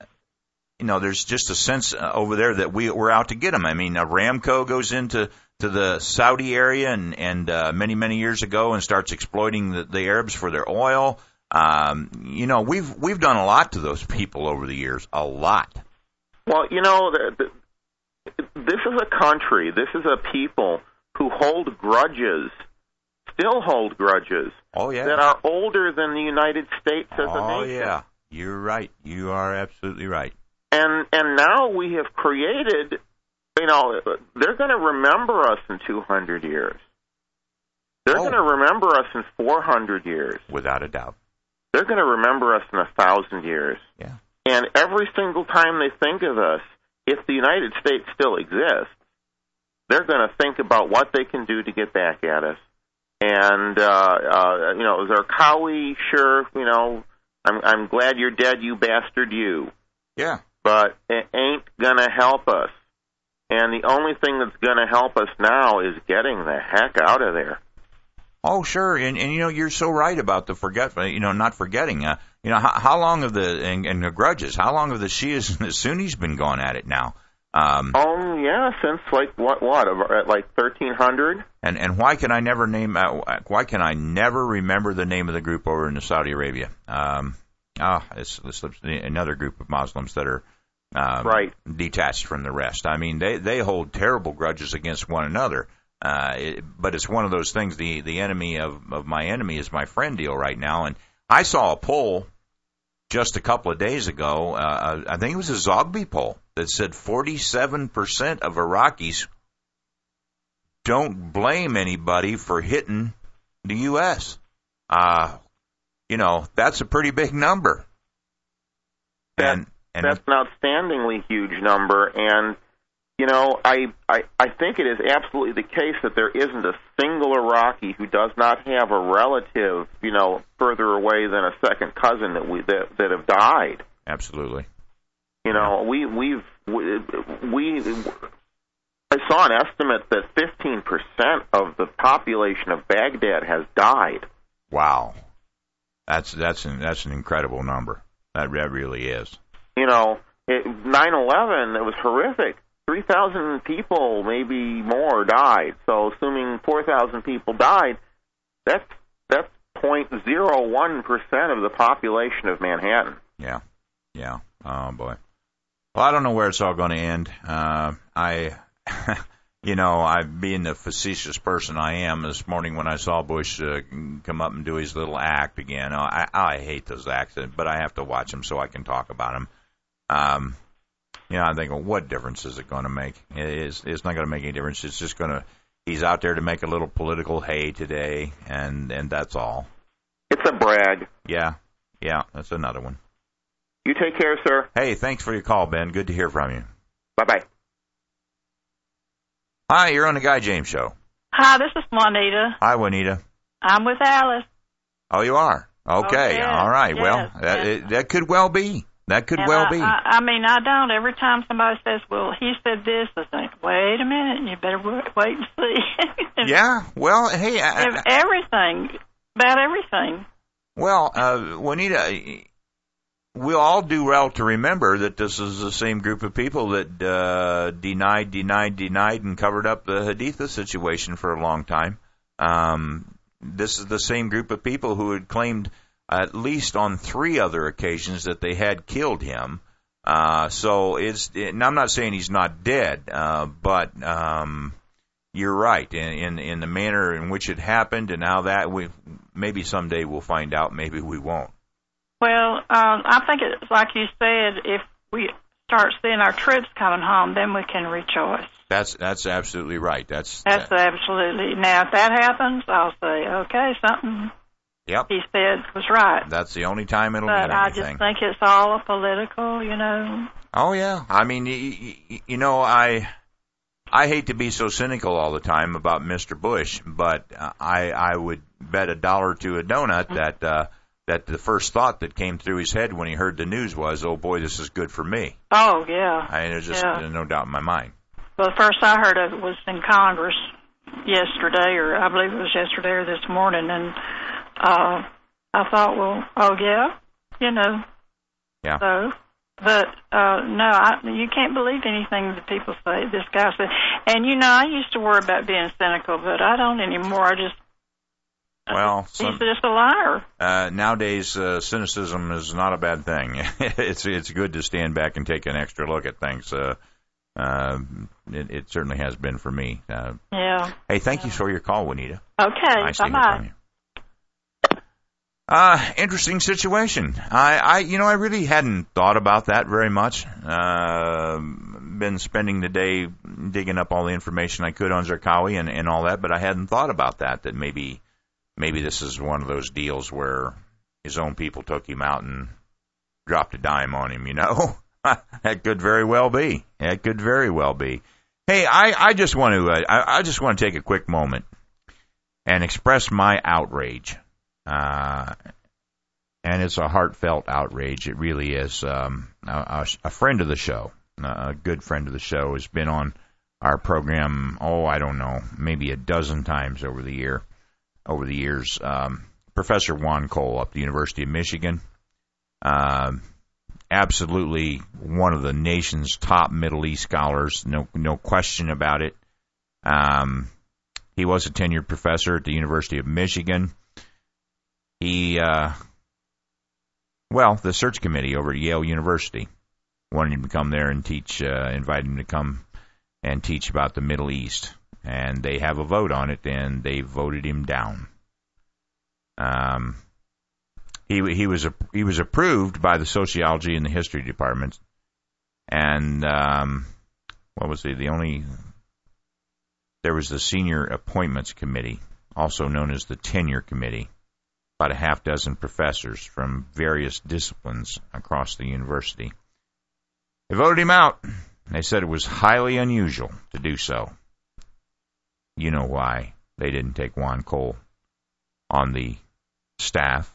[SPEAKER 5] sense over there that we're out to get them. I mean, Aramco goes into the Saudi area and many years ago and starts exploiting the Arabs for their oil. We've done a lot to those people over the years, a lot.
[SPEAKER 13] Well, this is a country, this is a people who hold grudges, still hold grudges, that are older than the United States as a nation.
[SPEAKER 5] Oh, yeah. You're right. You are absolutely right.
[SPEAKER 13] And now we have created, they're going to remember us in 200 years. They're going to remember us in 400 years.
[SPEAKER 5] Without a doubt.
[SPEAKER 13] They're going to remember us in 1,000 years.
[SPEAKER 5] Yeah.
[SPEAKER 13] And every single time they think of us, if the United States still exists, they're going to think about what they can do to get back at us. And, Zarqawi, sure, I'm glad you're dead, you bastard, you.
[SPEAKER 5] Yeah.
[SPEAKER 13] But it ain't going to help us. And the only thing that's going to help us now is getting the heck out of there.
[SPEAKER 5] Oh, sure. And you're so right about the not forgetting. How long have the grudges, how long have the Shias and the Sunnis been going at it now?
[SPEAKER 13] Since like 1300.
[SPEAKER 5] And why can I never remember the name of the group over in Saudi Arabia? It's another group of Muslims that are detached from the rest. I mean, they hold terrible grudges against one another. But it's one of those things. The enemy of my enemy is my friend deal right now. And I saw a poll just a couple of days ago. I think it was a Zogby poll that said 47% of Iraqis don't blame anybody for hitting the U.S. That's a pretty big number.
[SPEAKER 13] That's an outstandingly huge number. And, I think it is absolutely the case that there isn't a single Iraqi who does not have a relative, further away than a second cousin that have died.
[SPEAKER 5] Absolutely.
[SPEAKER 13] I saw an estimate that 15% of the population of Baghdad has died.
[SPEAKER 5] Wow. That's an incredible number. That really is.
[SPEAKER 13] 9/11, it was horrific. 3,000 people, maybe more, died. So assuming 4,000 people died, that's 0.01% of the population of Manhattan.
[SPEAKER 5] Yeah. Oh, boy. Well, I don't know where it's all going to end. I being the facetious person I am, this morning when I saw Bush come up and do his little act again, I hate those acts, but I have to watch them so I can talk about them. I'm thinking, what difference is it going to make? It's not going to make any difference. It's just he's out there to make a little political hay today, and that's all.
[SPEAKER 13] It's a brag.
[SPEAKER 5] Yeah, that's another one.
[SPEAKER 13] You take care, sir.
[SPEAKER 5] Hey, thanks for your call, Ben. Good to hear from you.
[SPEAKER 13] Bye-bye.
[SPEAKER 5] Hi, you're on the Guy James Show.
[SPEAKER 14] Hi, this is Juanita.
[SPEAKER 5] Hi, Juanita.
[SPEAKER 14] I'm with Alice.
[SPEAKER 5] Oh, you are? Okay,
[SPEAKER 14] yes,
[SPEAKER 5] all right.
[SPEAKER 14] Yes,
[SPEAKER 5] well, that could well be. That could well be.
[SPEAKER 14] I mean, I don't. Every time somebody says, well, he said this, I think, wait a minute, you better wait and see.
[SPEAKER 5] Yeah, well, hey.
[SPEAKER 14] Everything, about everything.
[SPEAKER 5] Well, Juanita, we'll all do well to remember that this is the same group of people that denied, and covered up the Haditha situation for a long time. This is the same group of people who had claimed at least on 3 other occasions that they had killed him. So and I'm not saying he's not dead, but you're right in the manner in which it happened, and how that maybe someday we'll find out, maybe we won't.
[SPEAKER 14] Well, I think it's like you said, if we start seeing our troops coming home, then we can rejoice.
[SPEAKER 5] That's absolutely right. That's
[SPEAKER 14] absolutely. Now, if that happens, I'll say, okay, something he said was right.
[SPEAKER 5] That's the only time it'll mean anything.
[SPEAKER 14] But I just think it's all a political,
[SPEAKER 5] Oh, yeah. I mean, I hate to be so cynical all the time about Mr. Bush, but I would bet $1 to a donut that the first thought that came through his head when he heard the news was, oh, boy, this is good for me.
[SPEAKER 14] Oh, yeah.
[SPEAKER 5] There's just no doubt in my mind.
[SPEAKER 14] Well, the first I heard of it was in Congress yesterday, or I believe it was yesterday or this morning, and I thought, well, oh, yeah,
[SPEAKER 5] Yeah.
[SPEAKER 14] So, but, no, you can't believe anything that people say, this guy said. And, I used to worry about being cynical, but I don't anymore. I just, he's just a liar.
[SPEAKER 5] Nowadays, cynicism is not a bad thing. It's good to stand back and take an extra look at things. it certainly has been for me.
[SPEAKER 14] Yeah.
[SPEAKER 5] Hey, thank you for your call, Juanita.
[SPEAKER 14] Okay.
[SPEAKER 5] Nice to hear
[SPEAKER 14] Bye-bye.
[SPEAKER 5] from you. Interesting situation. I really hadn't thought about that very much. Been spending the day digging up all the information I could on Zarqawi and all that, but I hadn't thought about that maybe this is one of those deals where his own people took him out and dropped a dime on him, That could very well be. It could very well be. Hey, I just want to take a quick moment and express my outrage. And it's a heartfelt outrage. It really is. A friend of the show, a good friend of the show, has been on our program, I don't know, maybe a dozen times over the years. Professor Juan Cole up at the University of Michigan. Absolutely one of the nation's top Middle East scholars, no question about it. He was a tenured professor at the University of Michigan. The search committee over at Yale University wanted him to come there and teach, invited him to come and teach about the Middle East. And they have a vote on it, and they voted him down. He was approved by the sociology and the history departments. And there was the senior appointments committee, also known as the tenure committee. About a half dozen professors from various disciplines across the university. They voted him out. They said it was highly unusual to do so. You know why they didn't take Juan Cole on the staff,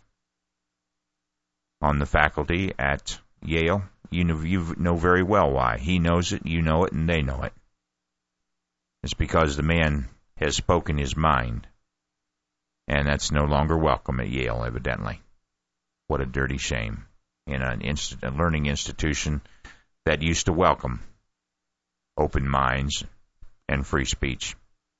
[SPEAKER 5] on the faculty at Yale. You know very well why. He knows it, you know it, and they know it. It's because the man has spoken his mind. And that's no longer welcome at Yale, evidently. What a dirty shame in a learning institution that used to welcome open minds and free speech.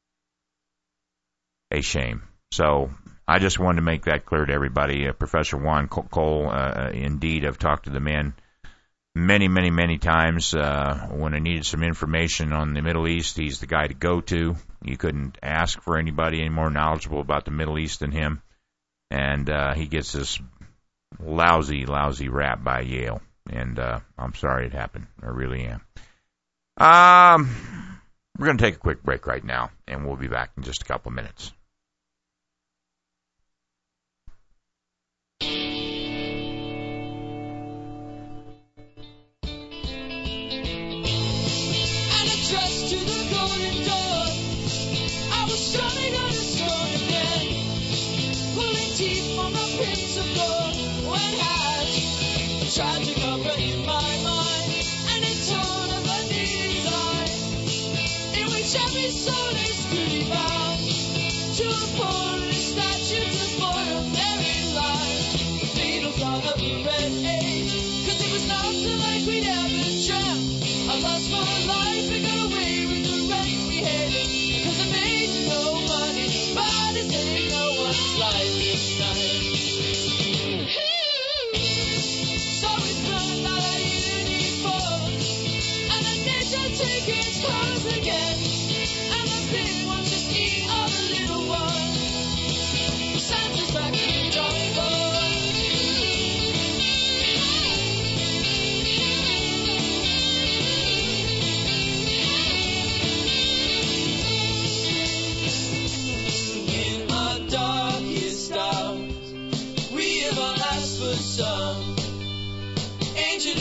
[SPEAKER 5] A shame. So I just wanted to make that clear to everybody. Professor Juan Cole, indeed, I've talked to the man many, many, many times. When I needed some information on the Middle East, he's the guy to go to. You couldn't ask for anybody any more knowledgeable about the Middle East than him. And he gets this lousy rap by Yale. And I'm sorry it happened. I really am. We're going to take a quick break right now, and we'll be back in just a couple of minutes.
[SPEAKER 4] Charging up in my mind, and it's all of a design in which every soul is truly bound to a Polish statue to spoil very life. The Beatles are the red age, 'cause it was not the life we'd ever dreamt. A lust for life, we got away with the rest we hated, 'cause it made no money, but it saved no one's life this night. Take its clothes again, and the big ones just eat all the little ones. Santa's back in the drawing board. In our darkest hours, we have all asked for some ancient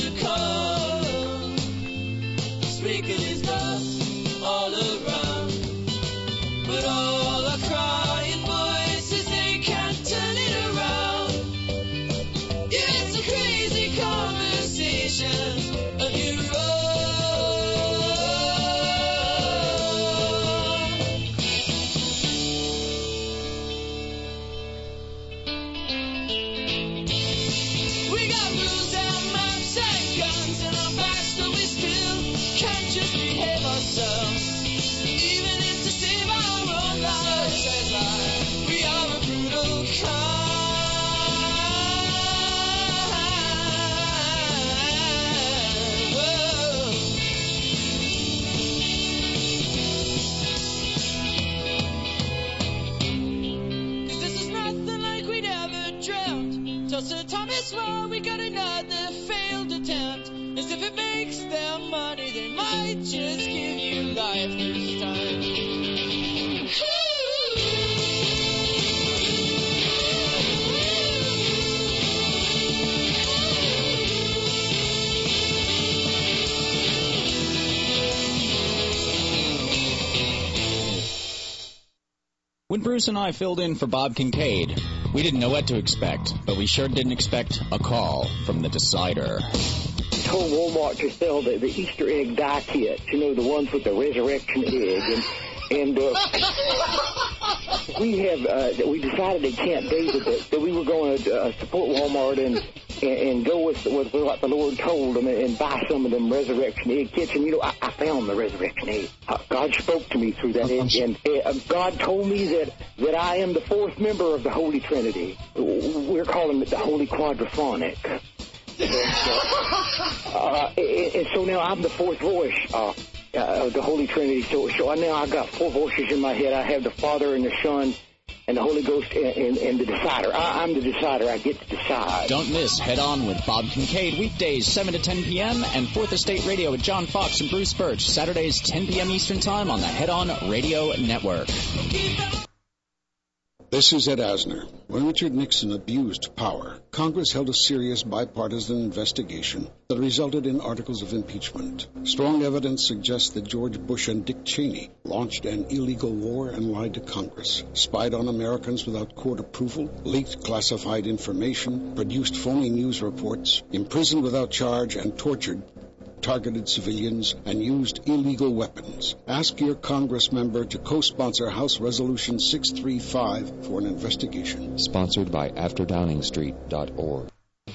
[SPEAKER 4] That's why we got another failed attempt. As if it makes them money, they might just give you life this time.
[SPEAKER 15] When Bruce and I filled in for Bob Kincaid, we didn't know what to expect, but we sure didn't expect a call from the Decider.
[SPEAKER 16] Told Walmart to sell the Easter egg die kits, you know, the ones with the resurrection egg, and we decided at Camp David that we were going to support Walmart and go with what the Lord told them and buy some of them resurrection egg kits. And, you know, I found the resurrection egg. God spoke to me through that egg, and God told me that I am the fourth member of the Holy Trinity. We're calling it the Holy Quadraphonic. And so now I'm the fourth voice of the Holy Trinity. So now I've got four voices in my head. I have the Father and the Son and the Holy Ghost and the Decider. I'm the Decider. I get to decide.
[SPEAKER 15] Don't miss Head On with Bob Kincaid, weekdays 7 to 10 p.m. and Fourth Estate Radio with John Fox and Bruce Birch, Saturdays 10 p.m. Eastern Time on the Head On Radio Network.
[SPEAKER 17] This is Ed Asner. When Richard Nixon abused power, Congress held a serious bipartisan investigation that resulted in articles of impeachment. Strong evidence suggests that George Bush and Dick Cheney launched an illegal war and lied to Congress, spied on Americans without court approval, leaked classified information, produced phony news reports, imprisoned without charge, and tortured targeted civilians, and used illegal weapons. Ask your Congress member to co-sponsor House Resolution 635 for an investigation.
[SPEAKER 18] Sponsored by AfterDowningstreet.org.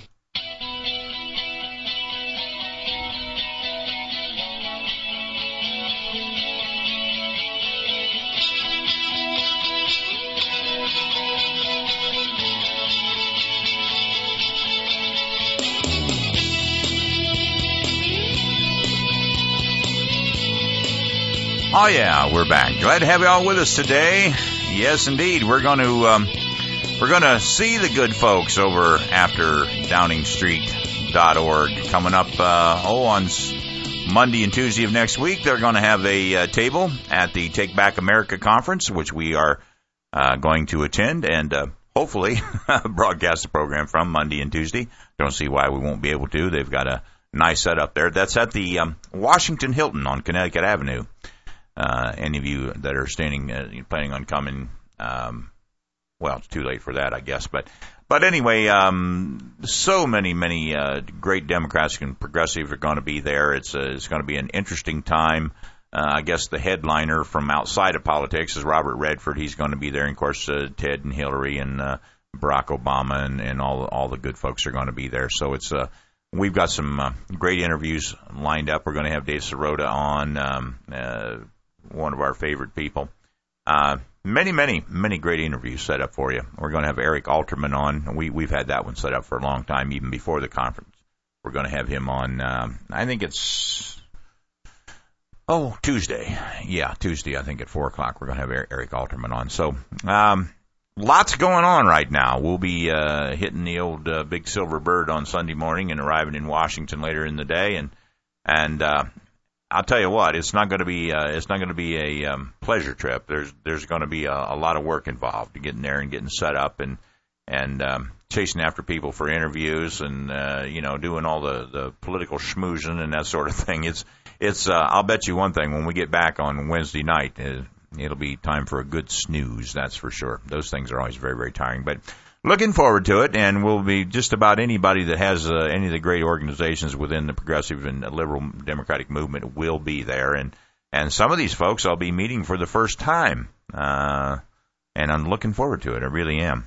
[SPEAKER 5] Oh yeah, we're back. Glad to have you all with us today. Yes, indeed. We're going to see the good folks over after Downingstreet.org coming up on Monday and Tuesday of next week. They're going to have a table at the Take Back America conference, which we are going to attend and hopefully broadcast the program from Monday and Tuesday. Don't see why we won't be able to. They've got a nice setup there. That's at the Washington Hilton on Connecticut Avenue. Any of you that are planning on coming, well, it's too late for that, I guess. But anyway, so many great Democrats and progressives are going to be there. It's going to be an interesting time. I guess the headliner from outside of politics is Robert Redford. He's going to be there. And of course, Ted and Hillary and Barack Obama and all the good folks are going to be there. So it's we've got some great interviews lined up. We're going to have Dave Sirota on. One of our favorite people. Many great interviews set up for you. We're going to have Eric Alterman on. We've had that one set up for a long time, even before the conference. We're going to have him on, I think it's, Tuesday. Yeah, Tuesday, I think at 4 o'clock. We're going to have Eric Alterman on. So, lots going on right now. We'll be hitting the old Big Silver Bird on Sunday morning and arriving in Washington later in the day. And I'll tell you what, it's not going to be a pleasure trip. There's going to be a lot of work involved, getting there and getting set up and chasing after people for interviews and doing all the political schmoozing and that sort of thing. It's I'll bet you one thing, when we get back on Wednesday night, it'll be time for a good snooze, that's for sure. Those things are always very, very tiring, but looking forward to it, and we'll be just about anybody that has any of the great organizations within the progressive and liberal democratic movement will be there. And some of these folks I'll be meeting for the first time, and I'm looking forward to it. I really am.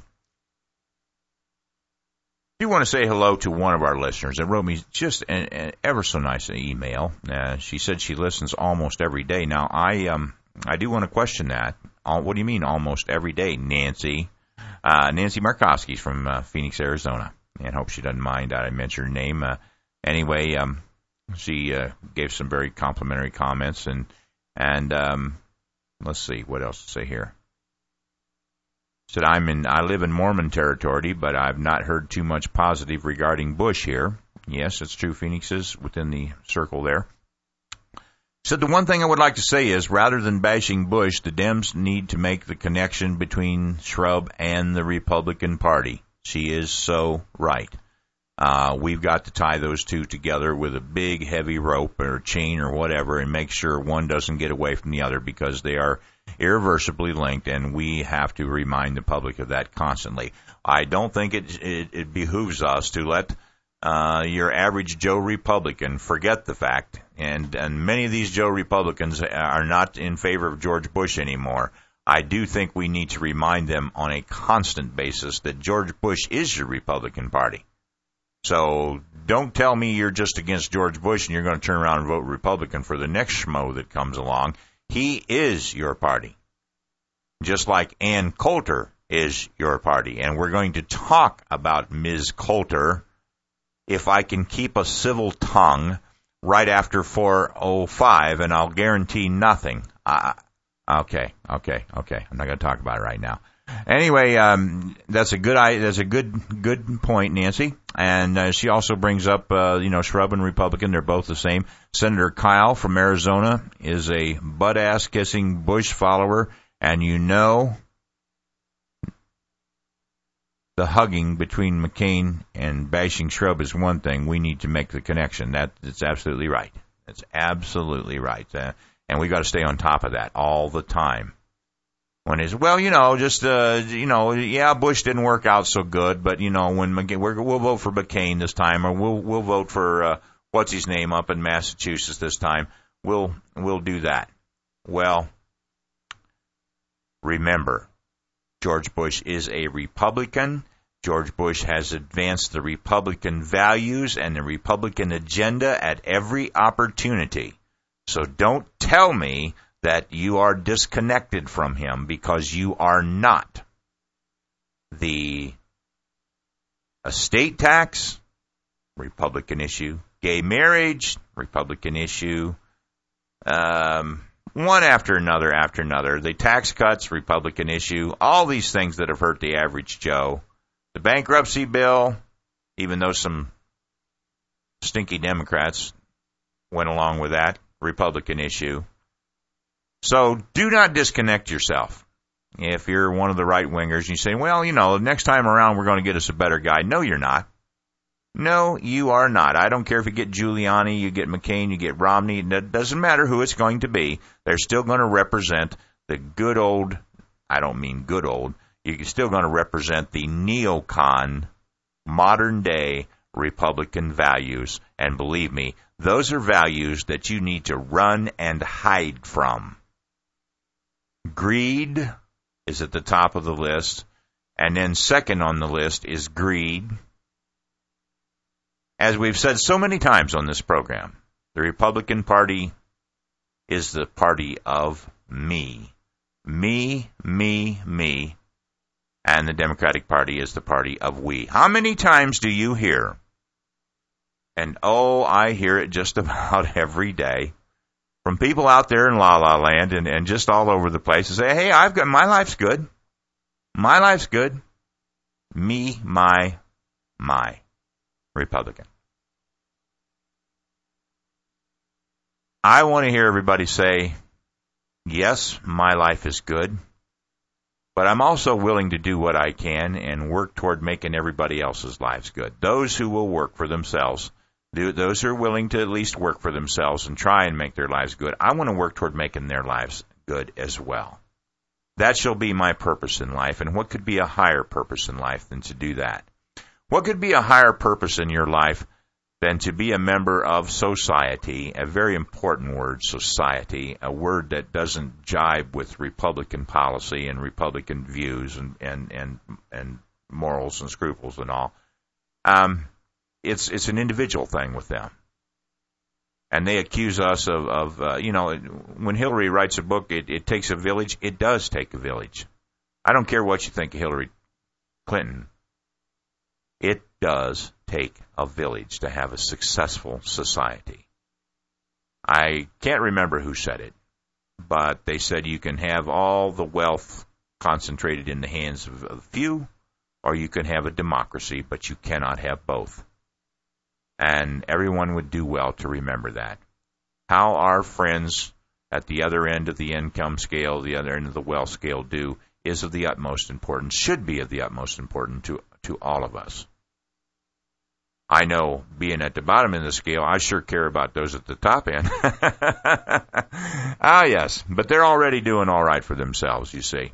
[SPEAKER 5] If you want to say hello to one of our listeners that wrote me just an ever so nice email, she said she listens almost every day. Now, I do want to question that. What do you mean almost every day, Nancy? Nancy Markowski's from Phoenix, Arizona, and hope she doesn't mind that I mentioned her name. Anyway, she gave some very complimentary comments, and let's see what else to say here. Said, I live in Mormon territory, but I've not heard too much positive regarding Bush here. Yes, it's true. Phoenix is within the circle there. Said, the one thing I would like to say is, rather than bashing Bush, the Dems need to make the connection between Shrub and the Republican Party. She is so right. We've got to tie those two together with a big, heavy rope or chain or whatever and make sure one doesn't get away from the other, because they are irreversibly linked, and we have to remind the public of that constantly. I don't think it behooves us to let your average Joe Republican forget the fact, and many of these Joe Republicans are not in favor of George Bush anymore. I do think we need to remind them on a constant basis that George Bush is your Republican Party. So don't tell me you're just against George Bush and you're going to turn around and vote Republican for the next schmo that comes along. He is your party, just like Ann Coulter is your party. And we're going to talk about Ms. Coulter, if I can keep a civil tongue, right after 4:05, and I'll guarantee nothing. Okay. I'm not going to talk about it right now. Anyway, that's a good point, Nancy. And she also brings up, Shrub and Republican, they're both the same. Senator Kyle from Arizona is a butt-ass kissing Bush follower, and the hugging between McCain and bashing Shrub is one thing. We need to make the connection. That's absolutely right. That's absolutely right. And we got to stay on top of that all the time. When it's, Bush didn't work out so good, but, when McCain, we'll vote for McCain this time, or we'll vote for, what's his name up in Massachusetts this time. We'll do that. Well, remember, George Bush is a Republican. George Bush has advanced the Republican values and the Republican agenda at every opportunity. So don't tell me that you are disconnected from him, because you are not. The estate tax, Republican issue. Gay marriage, Republican issue. One after another. The tax cuts, Republican issue. All these things that have hurt the average Joe. The bankruptcy bill, even though some stinky Democrats went along with that, Republican issue. So do not disconnect yourself. If you're one of the right-wingers and you say, next time around we're going to get us a better guy. No, you're not. No, you are not. I don't care if you get Giuliani, you get McCain, you get Romney. It doesn't matter who it's going to be. They're still going to represent the good old, I don't mean good old, you're still going to represent the neocon, modern-day Republican values. And believe me, those are values that you need to run and hide from. Greed is at the top of the list, and then second on the list is greed. As we've said so many times on this program, the Republican Party is the party of me. Me, and the Democratic Party is the party of we. How many times do you hear, and I hear it just about every day, from people out there in La La Land and just all over the place, to say, hey, my life's good. My life's good. Me, my Republican. I want to hear everybody say, yes, my life is good, but I'm also willing to do what I can and work toward making everybody else's lives good. Those who will work for themselves, those who are willing to at least work for themselves and try and make their lives good, I want to work toward making their lives good as well. That shall be my purpose in life, and what could be a higher purpose in life than to do that? What could be a higher purpose in your life than to be a member of society, a very important word, society, a word that doesn't jibe with Republican policy and Republican views and morals and scruples and all. It's an individual thing with them. And they accuse us of when Hillary writes a book, it takes a village. It does take a village. I don't care what you think of Hillary Clinton. It does take a village to have a successful society. I can't remember who said it, but they said you can have all the wealth concentrated in the hands of a few, or you can have a democracy, but you cannot have both. And everyone would do well to remember that. How our friends at the other end of the income scale, the other end of the wealth scale do, is of the utmost importance, should be of the utmost importance to all of us. I know, being at the bottom end of the scale, I sure care about those at the top end. Ah, yes, but they're already doing all right for themselves, you see.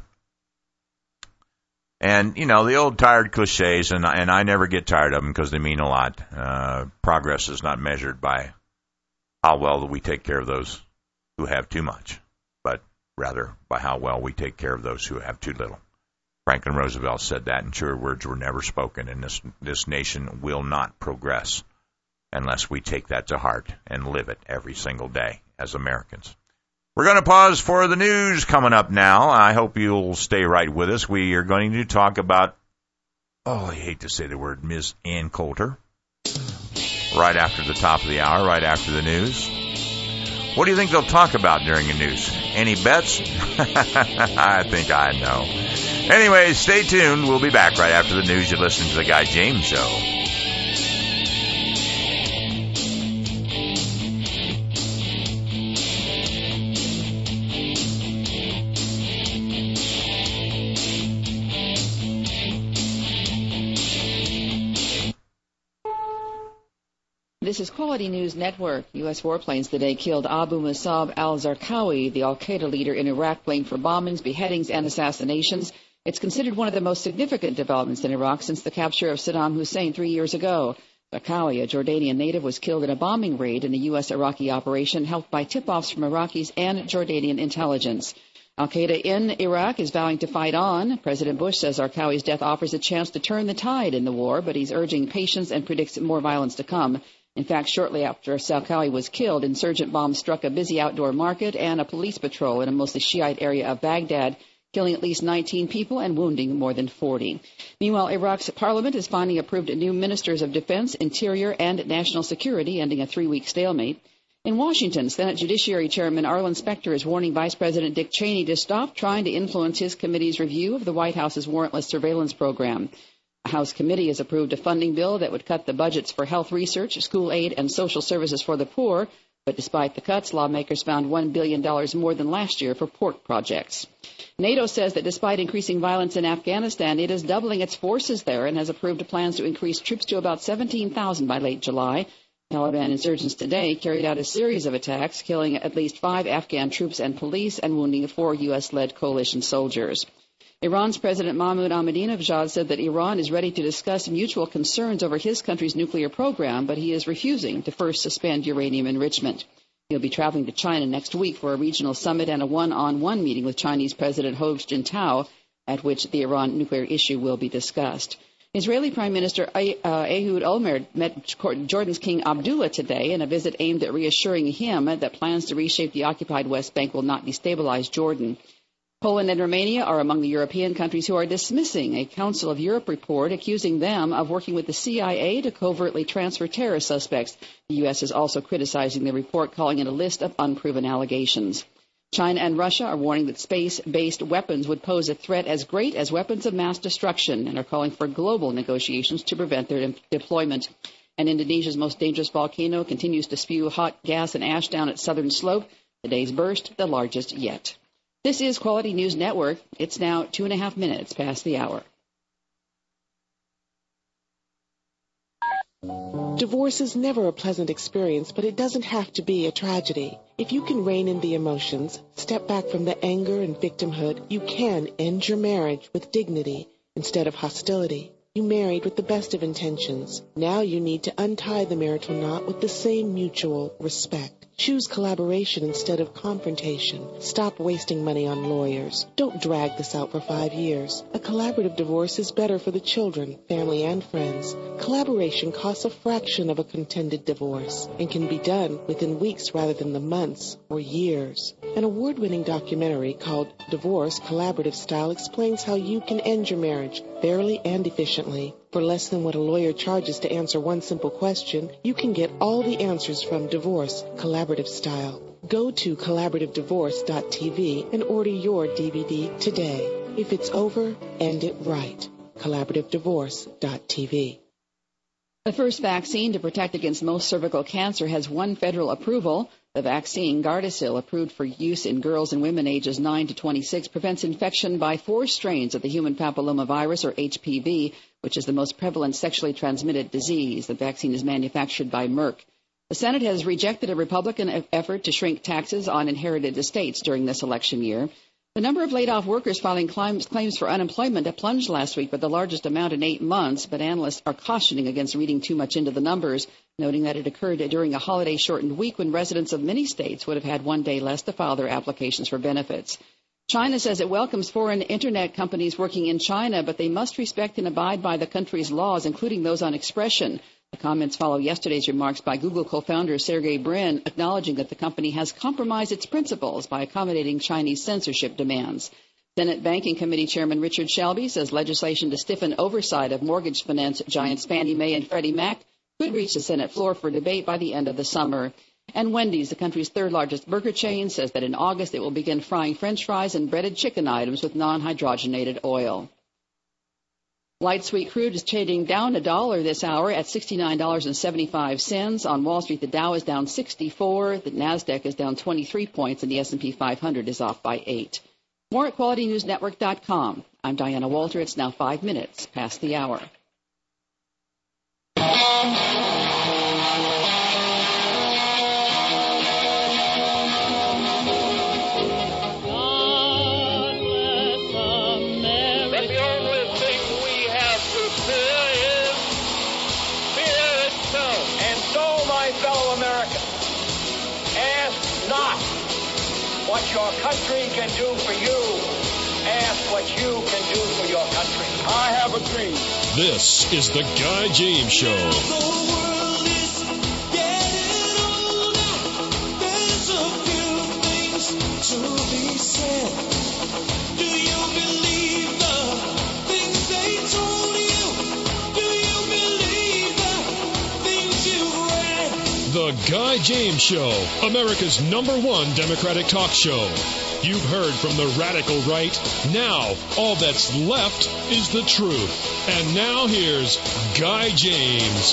[SPEAKER 5] And, the old tired cliches, and I never get tired of them because they mean a lot. Progress is not measured by how well we take care of those who have too much, but rather by how well we take care of those who have too little. Franklin Roosevelt said that, and truer words were never spoken, and this nation will not progress unless we take that to heart and live it every single day as Americans. We're going to pause for the news coming up now. I hope you'll stay right with us. We are going to talk about, I hate to say the word, Ms. Ann Coulter, right after the top of the hour, right after the news. What do you think they'll talk about during the news? Any bets? I think I know. Anyways, stay tuned. We'll be back right after the news. You're listening to The Guy James Show.
[SPEAKER 19] This is Quality News Network. U.S. warplanes today killed Abu Musab al-Zarqawi, the al-Qaeda leader in Iraq, blamed for bombings, beheadings, and assassinations. It's considered one of the most significant developments in Iraq since the capture of Saddam Hussein 3 years ago. Zarqawi, a Jordanian native, was killed in a bombing raid in the U.S.-Iraqi operation, helped by tip-offs from Iraqis and Jordanian intelligence. Al-Qaeda in Iraq is vowing to fight on. President Bush says Zarqawi's death offers a chance to turn the tide in the war, but he's urging patience and predicts more violence to come. In fact, shortly after Zarqawi was killed, insurgent bombs struck a busy outdoor market and a police patrol in a mostly Shiite area of Baghdad, killing at least 19 people and wounding more than 40. Meanwhile, Iraq's parliament has finally approved new ministers of defense, interior, and national security, ending a 3-week stalemate. In Washington, Senate Judiciary Chairman Arlen Specter is warning Vice President Dick Cheney to stop trying to influence his committee's review of the White House's warrantless surveillance program. A House committee has approved a funding bill that would cut the budgets for health research, school aid, and social services for the poor. But despite the cuts, lawmakers found $1 billion more than last year for pork projects. NATO says that despite increasing violence in Afghanistan, it is doubling its forces there and has approved plans to increase troops to about 17,000 by late July. Taliban insurgents today carried out a series of attacks, killing at least 5 Afghan troops and police and wounding 4 U.S.-led coalition soldiers. Iran's President Mahmoud Ahmadinejad said that Iran is ready to discuss mutual concerns over his country's nuclear program, but he is refusing to first suspend uranium enrichment. He'll be traveling to China next week for a regional summit and a one-on-one meeting with Chinese President Hu Jintao, at which the Iran nuclear issue will be discussed. Israeli Prime Minister Ehud Olmert met Jordan's King Abdullah today in a visit aimed at reassuring him that plans to reshape the occupied West Bank will not destabilize Jordan. Poland and Romania are among the European countries who are dismissing a Council of Europe report accusing them of working with the CIA to covertly transfer terror suspects. The U.S. is also criticizing the report, calling it a list of unproven allegations. China and Russia are warning that space-based weapons would pose a threat as great as weapons of mass destruction and are calling for global negotiations to prevent their deployment. And Indonesia's most dangerous volcano continues to spew hot gas and ash down its southern slope. Today's burst, the largest yet. This is Quality News Network. It's now 2.5 minutes past the hour.
[SPEAKER 20] Divorce is never a pleasant experience, but it doesn't have to be a tragedy. If you can rein in the emotions, step back from the anger and victimhood, you can end your marriage with dignity instead of hostility. You married with the best of intentions. Now you need to untie the marital knot with the same mutual respect. Choose collaboration instead of confrontation. Stop wasting money on lawyers. Don't drag this out for 5 years. A collaborative divorce is better for the children, family, and friends. Collaboration costs a fraction of a contended divorce and can be done within weeks rather than the months or years. An award-winning documentary called Divorce Collaborative Style explains how you can end your marriage fairly and efficiently. For less than what a lawyer charges to answer one simple question, you can get all the answers from Divorce Collaborative Style. Go to collaborativedivorce.tv and order your DVD today. If it's over, end it right. CollaborativeDivorce.tv.
[SPEAKER 19] The first vaccine to protect against most cervical cancer has won federal approval. The vaccine, Gardasil, approved for use in girls and women ages 9 to 26, prevents infection by 4 strains of the human papillomavirus, or HPV, which is the most prevalent sexually transmitted disease. The vaccine is manufactured by Merck. The Senate has rejected a Republican effort to shrink taxes on inherited estates during this election year. The number of laid-off workers filing claims for unemployment plunged last week by the largest amount in 8 months, but analysts are cautioning against reading too much into the numbers, noting that it occurred during a holiday-shortened week when residents of many states would have had 1 day less to file their applications for benefits. China says it welcomes foreign Internet companies working in China, but they must respect and abide by the country's laws, including those on expression. The comments follow yesterday's remarks by Google co-founder Sergey Brin, acknowledging that the company has compromised its principles by accommodating Chinese censorship demands. Senate Banking Committee Chairman Richard Shelby says legislation to stiffen oversight of mortgage finance giants Fannie Mae and Freddie Mac could reach the Senate floor for debate by the end of the summer. And Wendy's, the country's third-largest burger chain, says that in August it will begin frying French fries and breaded chicken items with non-hydrogenated oil. Light sweet crude is trading down $1 this hour at $69.75. On Wall Street, the Dow is down 64, the Nasdaq is down 23 points, and the S&P 500 is off by 8. More at QualityNewsNetwork.com. I'm Diana Walter. It's now 5 minutes past the hour.
[SPEAKER 2] What your country can do for you, ask what you can do for your country. I have a dream.
[SPEAKER 3] This is the Guy James Show.
[SPEAKER 4] The world is getting older. There's a few things to be said. Do you believe the things they told you? Do you believe the things you read?
[SPEAKER 3] The Guy James Show, America's #1 Democratic talk show. You've heard from the radical right. Now, all that's left is the truth. And now here's Guy James.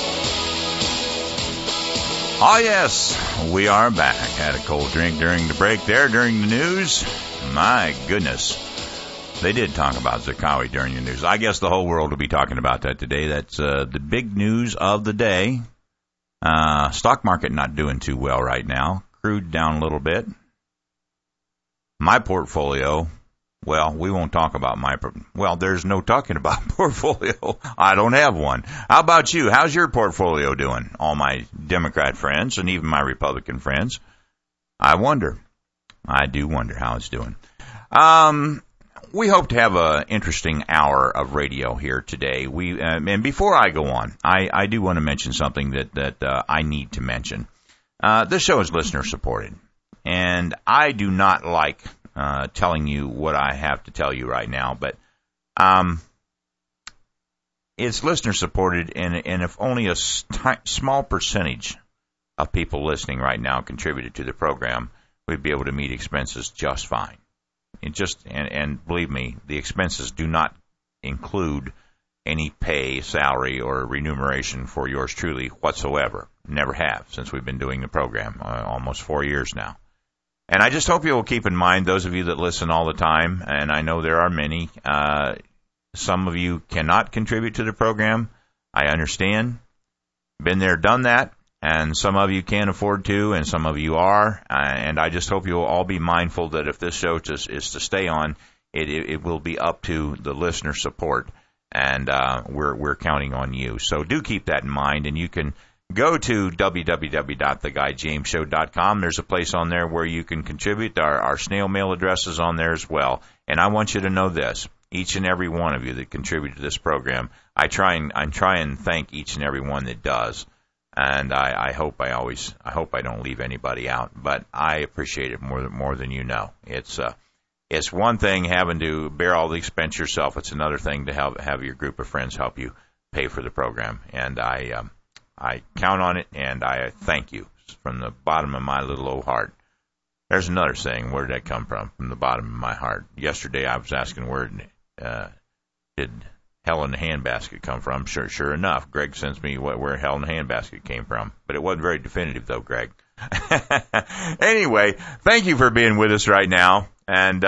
[SPEAKER 5] Oh, yes, we are back. Had a cold drink during the break there, during the news. My goodness. They did talk about Zarqawi during the news. I guess the whole world will be talking about that today. That's the big news of the day. Stock market not doing too well right now. Crude down a little bit. My portfolio, well, we won't talk about there's no talking about portfolio. I don't have one. How about you? How's your portfolio doing? All my Democrat friends and even my Republican friends. I do wonder how it's doing. We hope to have an interesting hour of radio here today. And before I go on, I do want to mention something that I need to mention. This show is listener supported, and I do not like telling you what I have to tell you right now, but it's listener supported, and if only a small percentage of people listening right now contributed to the program, we'd be able to meet expenses just fine. And believe me, the expenses do not include any pay, salary, or remuneration for yours truly whatsoever. Never have since we've been doing the program, almost 4 years now. And I just hope you will keep in mind, those of you that listen all the time, and I know there are many, some of you cannot contribute to the program. I understand. Been there, done that. And some of you can't afford to, and some of you are. And I just hope you'll all be mindful that if this show is to stay on, it will be up to the listener support. And we're counting on you. So do keep that in mind. And you can go to www.theguyjamesshow.com. There's a place on there where you can contribute. Our snail mail address is on there as well. And I want you to know this. Each and every one of you that contribute to this program, I try and thank each and every one that does. And I hope I don't leave anybody out, but I appreciate it more than you know. It's one thing having to bear all the expense yourself. It's another thing to have your group of friends help you pay for the program. And I count on it, and I thank you from the bottom of my little old heart. There's another saying. Where did that come from? From the bottom of my heart. Yesterday I was asking where did Hell in the Handbasket come from? Sure enough, Greg sends me where Hell in the Handbasket came from. But it wasn't very definitive, though, Greg. Anyway, thank you for being with us right now. And,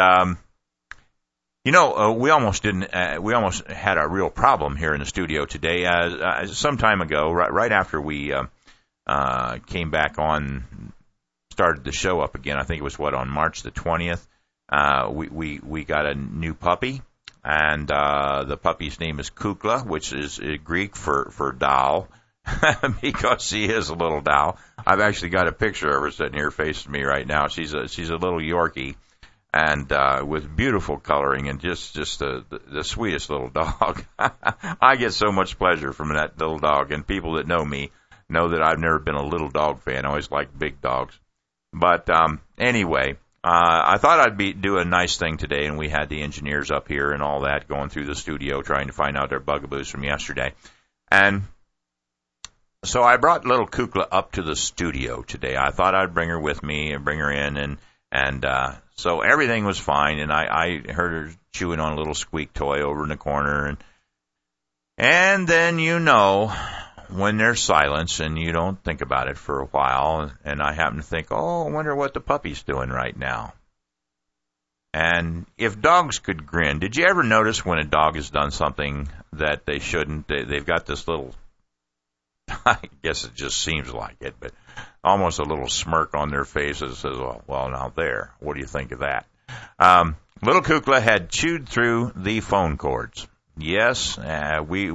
[SPEAKER 5] we almost had a real problem here in the studio today. Some time ago, right after we came back on, started the show up again, I think it was, on March the 20th, we got a new puppy. And the puppy's name is Kukla, which is Greek for doll, because she is a little doll. I've actually got a picture of her sitting here facing me right now. She's a little Yorkie, and with beautiful coloring and just the sweetest little dog. I get so much pleasure from that little dog, and people that know me know that I've never been a little dog fan. I always like big dogs. But anyway. I thought I'd do a nice thing today, and we had the engineers up here and all that going through the studio trying to find out their bugaboos from yesterday. And so I brought little Kukla up to the studio today. I thought I'd bring her with me and bring her in, and so everything was fine, and I heard her chewing on a little squeak toy over in the corner, and then when there's silence and you don't think about it for a while, and I happen to think, I wonder what the puppy's doing right now. And if dogs could grin, did you ever notice when a dog has done something that they shouldn't? They've got this little, I guess it just seems like it, but almost a little smirk on their face that says, well, now there, what do you think of that? Little Kukla had chewed through the phone cords. Yes, we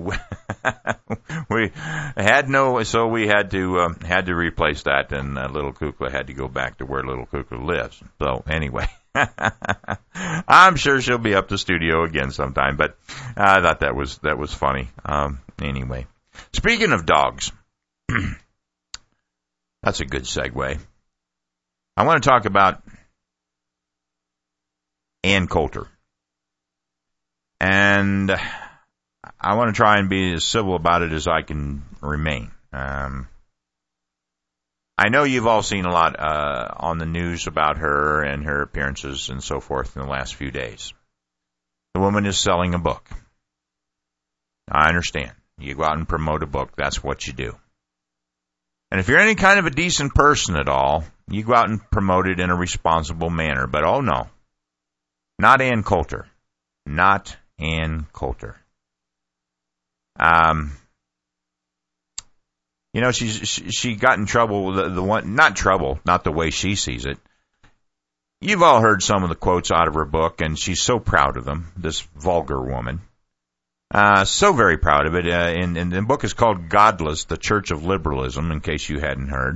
[SPEAKER 5] had so we had to replace that, and little Kukla had to go back to where little Kukla lives. So anyway, I'm sure she'll be up to studio again sometime. But I thought that was funny. Anyway, speaking of dogs, that's a good segue. I want to talk about Ann Coulter. And I want to try and be as civil about it as I can remain. I know you've all seen a lot on the news about her and her appearances and so forth in the last few days. The woman is selling a book. I understand. You go out and promote a book. That's what you do. And if you're any kind of a decent person at all, you go out and promote it in a responsible manner. But no. Not Ann Coulter. Not Ann Coulter. She got in trouble with the one, not the way she sees it. You've all heard some of the quotes out of her book, and she's so proud of them, this vulgar woman. So very proud of it. And the book is called Godless, the Church of Liberalism, in case you hadn't heard.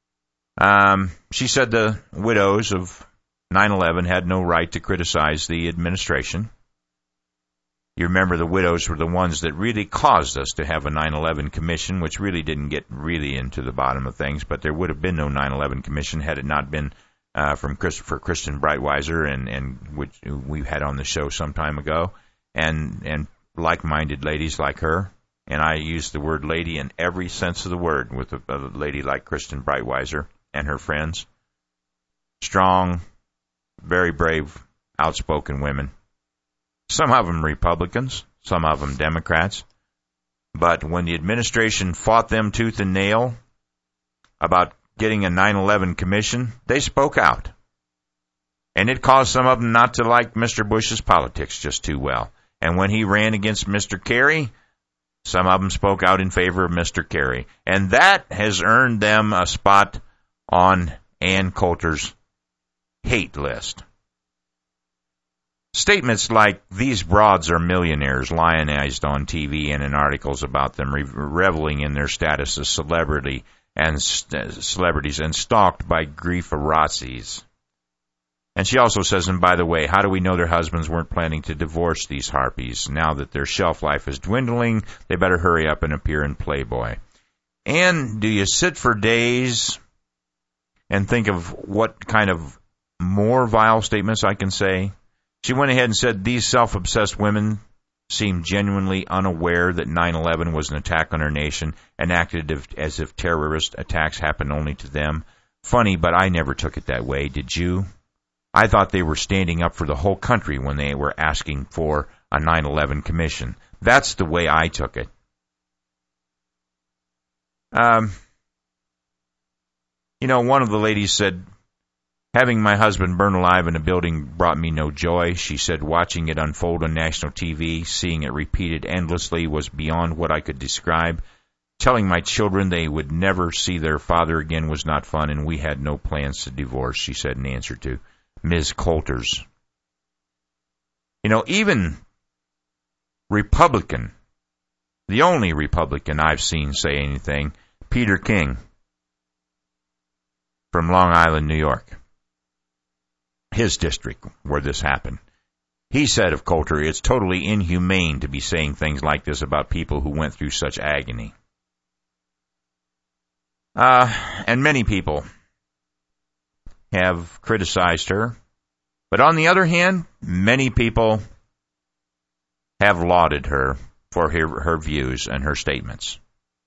[SPEAKER 5] She said the widows of 9/11 had no right to criticize the administration. You remember the widows were the ones that really caused us to have a 9/11 commission, which really didn't get really into the bottom of things, but there would have been no 9/11 commission had it not been for Kristen Breitweiser, and which we had on the show some time ago, and like-minded ladies like her. And I use the word lady in every sense of the word with a lady like Kristen Breitweiser and her friends. Strong, very brave, outspoken women. Some of them Republicans, some of them Democrats. But when the administration fought them tooth and nail about getting a 9/11 commission, they spoke out. And it caused some of them not to like Mr. Bush's politics just too well. And when he ran against Mr. Kerry, some of them spoke out in favor of Mr. Kerry. And that has earned them a spot on Ann Coulter's hate list. Statements like, these broads are millionaires, lionized on TV and in articles about them, reveling in their status as celebrities and stalked by grieferazzis. And she also says, and by the way, how do we know their husbands weren't planning to divorce these harpies? Now that their shelf life is dwindling, they better hurry up and appear in Playboy. And do you sit for days and think of what kind of more vile statements I can say? She went ahead and said these self-obsessed women seemed genuinely unaware that 9/11 was an attack on our nation and acted as if terrorist attacks happened only to them. Funny, but I never took it that way, did you? I thought they were standing up for the whole country when they were asking for a 9/11 commission. That's the way I took it. One of the ladies said, having my husband burn alive in a building brought me no joy. She said watching it unfold on national TV, seeing it repeated endlessly was beyond what I could describe. Telling my children they would never see their father again was not fun, and we had no plans to divorce, she said in answer to Ms. Coulter's. Even Republican, the only Republican I've seen say anything, Peter King from Long Island, New York, his district where this happened. He said of Coulter, it's totally inhumane to be saying things like this about people who went through such agony. And many people have criticized her. But on the other hand, many people have lauded her for her views and her statements.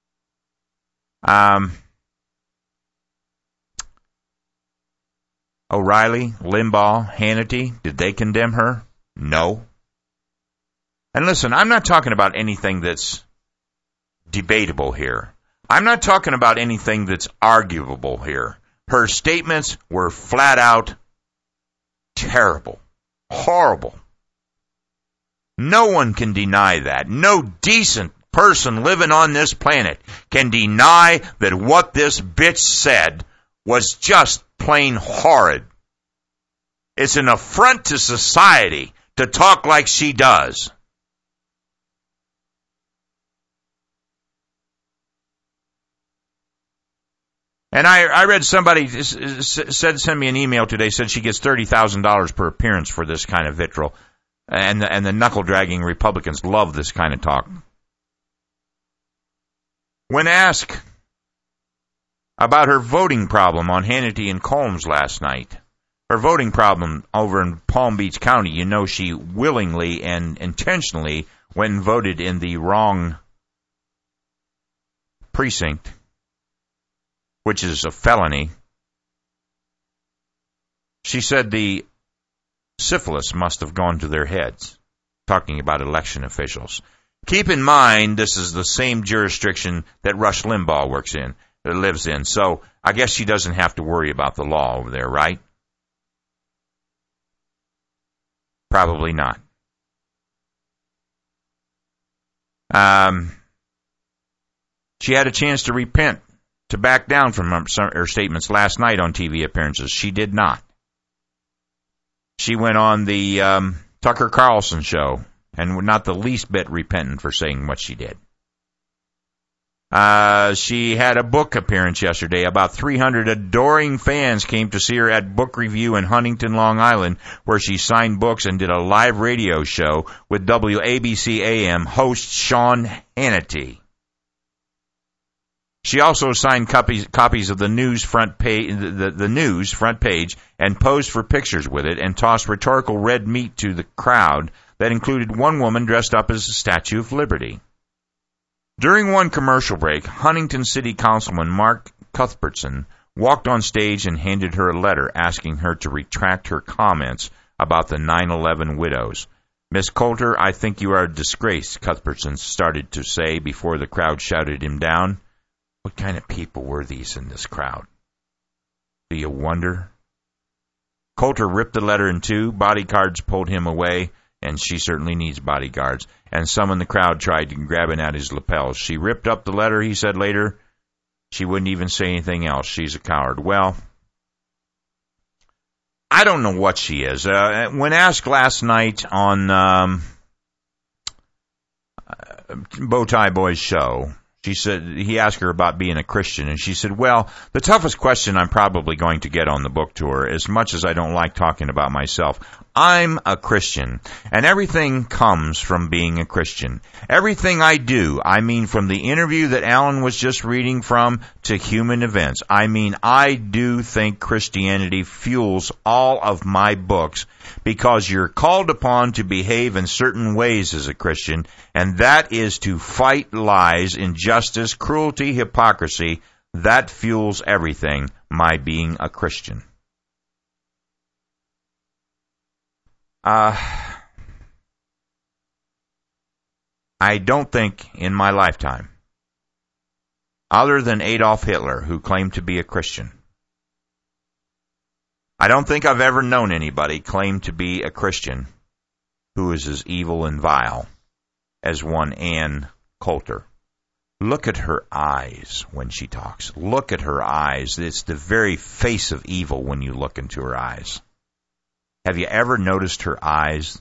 [SPEAKER 5] O'Reilly, Limbaugh, Hannity, did they condemn her? No. And listen, I'm not talking about anything that's debatable here. I'm not talking about anything that's arguable here. Her statements were flat out terrible, horrible. No one can deny that. No decent person living on this planet can deny that what this bitch said was just plain horrid. It's an affront to society to talk like she does. And I read somebody sent me an email today, said she gets $30,000 per appearance for this kind of vitriol. And the knuckle-dragging Republicans love this kind of talk. When asked about her voting problem on Hannity and Combs last night, her voting problem over in Palm Beach County, she willingly and intentionally went and voted in the wrong precinct, which is a felony. She said the syphilis must have gone to their heads, talking about election officials. Keep in mind, this is the same jurisdiction that Rush Limbaugh lives in, so I guess she doesn't have to worry about the law over there, right? Probably not. She had a chance to repent, to back down from her statements last night on TV appearances. She did not. She went on the Tucker Carlson show and was not the least bit repentant for saying what she did. She had a book appearance yesterday. About 300 adoring fans came to see her at Book Review in Huntington, Long Island, where she signed books and did a live radio show with WABC AM host Sean Hannity. She also signed copies of the news front page, the news front page, and posed for pictures with it, and tossed rhetorical red meat to the crowd that included one woman dressed up as a Statue of Liberty. During one commercial break, Huntington City Councilman Mark Cuthbertson walked on stage and handed her a letter asking her to retract her comments about the 9/11 widows. Miss Coulter, I think you are a disgrace, Cuthbertson started to say before the crowd shouted him down. What kind of people were these in this crowd? Do you wonder? Coulter ripped the letter in two. Bodyguards pulled him away, and she certainly needs bodyguards. And some in the crowd tried to grab at his lapels. She ripped up the letter, he said later. She wouldn't even say anything else. She's a coward. Well, I don't know what she is. When asked last night on Bowtie Boy's show, he asked her about being a Christian, and she said, well, the toughest question I'm probably going to get on the book tour, as much as I don't like talking about myself, I'm a Christian, and everything comes from being a Christian. Everything I do, I mean from the interview that Alan was just reading from to human events. I mean, I do think Christianity fuels all of my books because you're called upon to behave in certain ways as a Christian, and that is to fight lies, injustice, cruelty, hypocrisy. That fuels everything, my being a Christian. I don't think in my lifetime, other than Adolf Hitler, who claimed to be a Christian, I don't think I've ever known anybody claim to be a Christian who is as evil and vile as one Ann Coulter. Look at her eyes when she talks. Look at her eyes. It's the very face of evil when you look into her eyes. Have you ever noticed her eyes?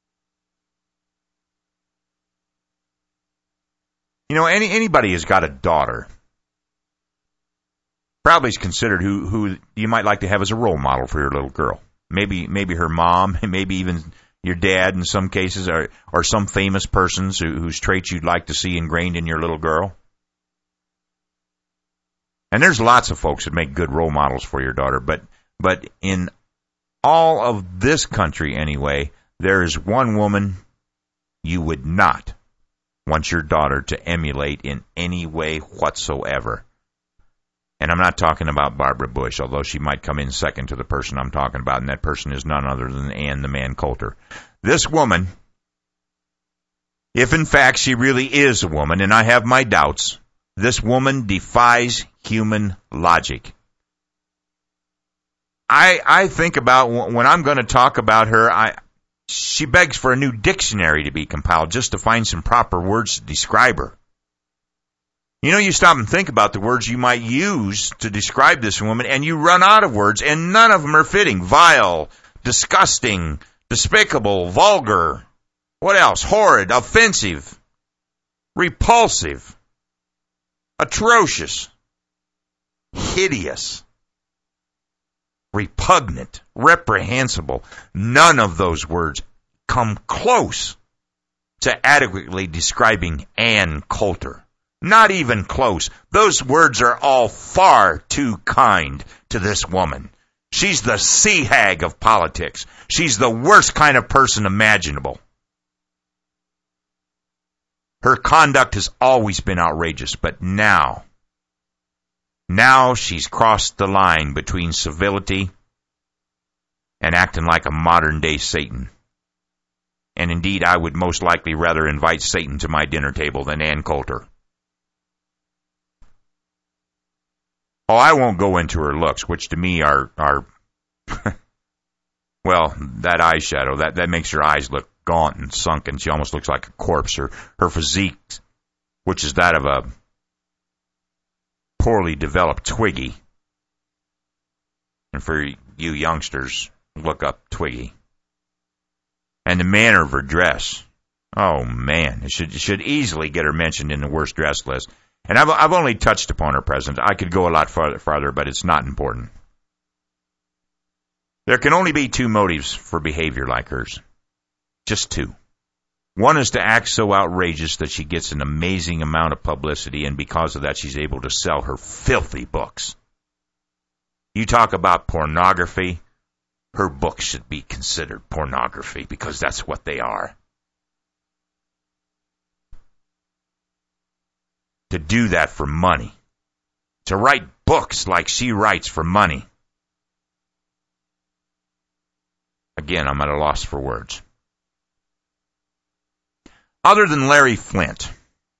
[SPEAKER 5] You know, anybody who's got a daughter probably is considered who you might like to have as a role model for your little girl. Maybe her mom, maybe even your dad in some cases, or some famous persons whose traits you'd like to see ingrained in your little girl. And there's lots of folks that make good role models for your daughter, but in all of this country anyway, there is one woman you would not want your daughter to emulate in any way whatsoever. And I'm not talking about Barbara Bush, although she might come in second to the person I'm talking about, and that person is none other than Ann the Man Coulter. This woman, if in fact she really is a woman, and I have my doubts, this woman defies human logic. I think about when I'm going to talk about her, she begs for a new dictionary to be compiled just to find some proper words to describe her. You know, you stop and think about the words you might use to describe this woman, and you run out of words, and none of them are fitting. Vile, disgusting, despicable, vulgar. What else? Horrid, offensive, repulsive, atrocious, hideous, repugnant, reprehensible. None of those words come close to adequately describing Ann Coulter. Not even close. Those words are all far too kind to this woman. She's the sea hag of politics. She's the worst kind of person imaginable. Her conduct has always been outrageous, but now she's crossed the line between civility and acting like a modern-day Satan. And indeed, I would most likely rather invite Satan to my dinner table than Ann Coulter. Oh, I won't go into her looks, which to me are well, that eyeshadow, that makes her eyes look gaunt and sunken. She almost looks like a corpse. Her physique, which is that of a poorly developed Twiggy. And for you youngsters, look up Twiggy. And the manner of her dress. Oh, man. It should easily get her mentioned in the worst dress list. And I've only touched upon her presence. I could go a lot farther, but it's not important. There can only be two motives for behavior like hers. Just two. One is to act so outrageous that she gets an amazing amount of publicity, and because of that she's able to sell her filthy books. You talk about pornography, her books should be considered pornography because that's what they are. To do that for money. To write books like she writes for money. Again, I'm at a loss for words. Other than Larry Flint,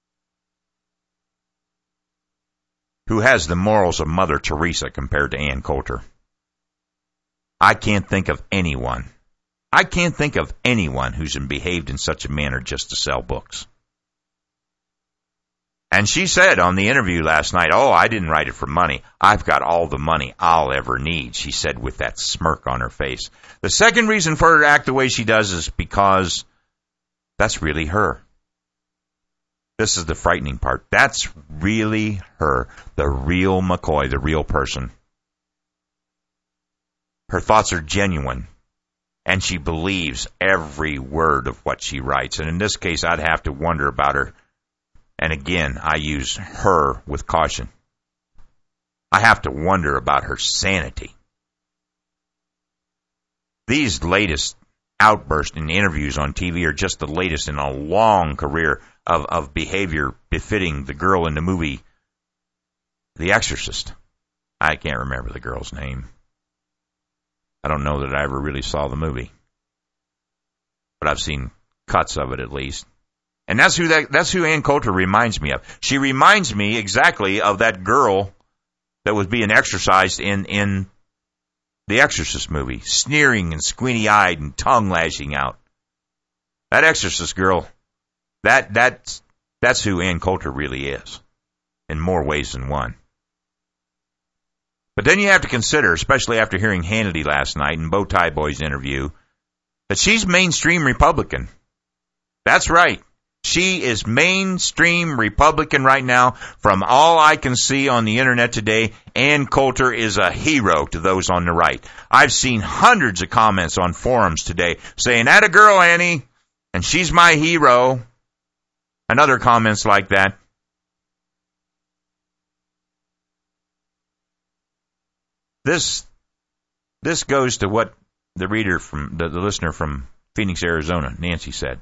[SPEAKER 5] who has the morals of Mother Teresa compared to Ann Coulter, I can't think of anyone who's behaved in such a manner just to sell books. And she said on the interview last night, oh, I didn't write it for money. I've got all the money I'll ever need, she said with that smirk on her face. The second reason for her to act the way she does is because that's really her. This is the frightening part. That's really her, the real McCoy, the real person. Her thoughts are genuine, and she believes every word of what she writes. And in this case, I'd have to wonder about her. And again, I use her with caution. I have to wonder about her sanity. These latest outbursts in interviews on TV are just the latest in a long career of behavior befitting the girl in the movie The Exorcist. I can't remember the girl's name. I don't know that I ever really saw the movie. But I've seen cuts of it at least. And that's who Ann Coulter reminds me of. She reminds me exactly of that girl that was being exorcised in the Exorcist movie, sneering and squinty-eyed and tongue lashing out. That Exorcist girl, that's who Ann Coulter really is, in more ways than one. But then you have to consider, especially after hearing Hannity last night and Bowtie Boy's interview, that she's mainstream Republican. That's right. She is mainstream Republican right now. From all I can see on the internet today, Ann Coulter is a hero to those on the right. I've seen hundreds of comments on forums today saying, "Atta girl, Annie," and "she's my hero," and other comments like that. This goes to what the reader from the listener from Phoenix, Arizona, Nancy, said.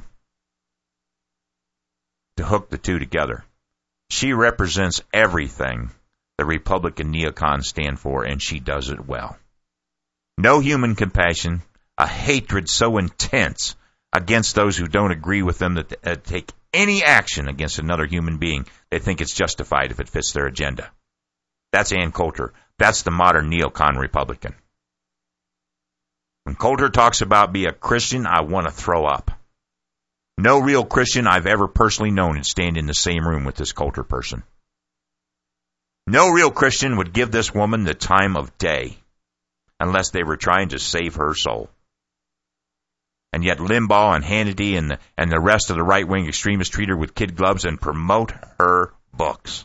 [SPEAKER 5] To hook the two together. She represents everything the Republican neocons stand for, and she does it well. No human compassion, a hatred so intense against those who don't agree with them that they take any action against another human being, they think it's justified if it fits their agenda. That's Ann Coulter. That's the modern neocon Republican. When Coulter talks about being a Christian, I want to throw up. No real Christian I've ever personally known would stand in the same room with this Coulter person. No real Christian would give this woman the time of day unless they were trying to save her soul. And yet Limbaugh and Hannity and the rest of the right-wing extremists treat her with kid gloves and promote her books.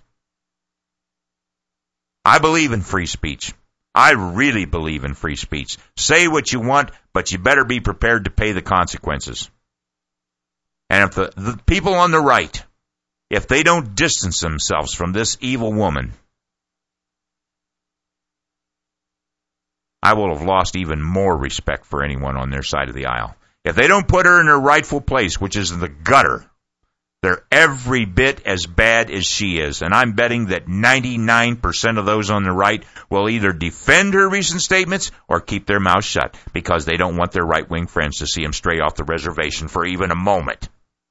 [SPEAKER 5] I believe in free speech. I really believe in free speech. Say what you want, but you better be prepared to pay the consequences. And if the people on the right, if they don't distance themselves from this evil woman, I will have lost even more respect for anyone on their side of the aisle. If they don't put her in her rightful place, which is the gutter, they're every bit as bad as she is. And I'm betting that 99% of those on the right will either defend her recent statements or keep their mouths shut because they don't want their right-wing friends to see them stray off the reservation for even a moment.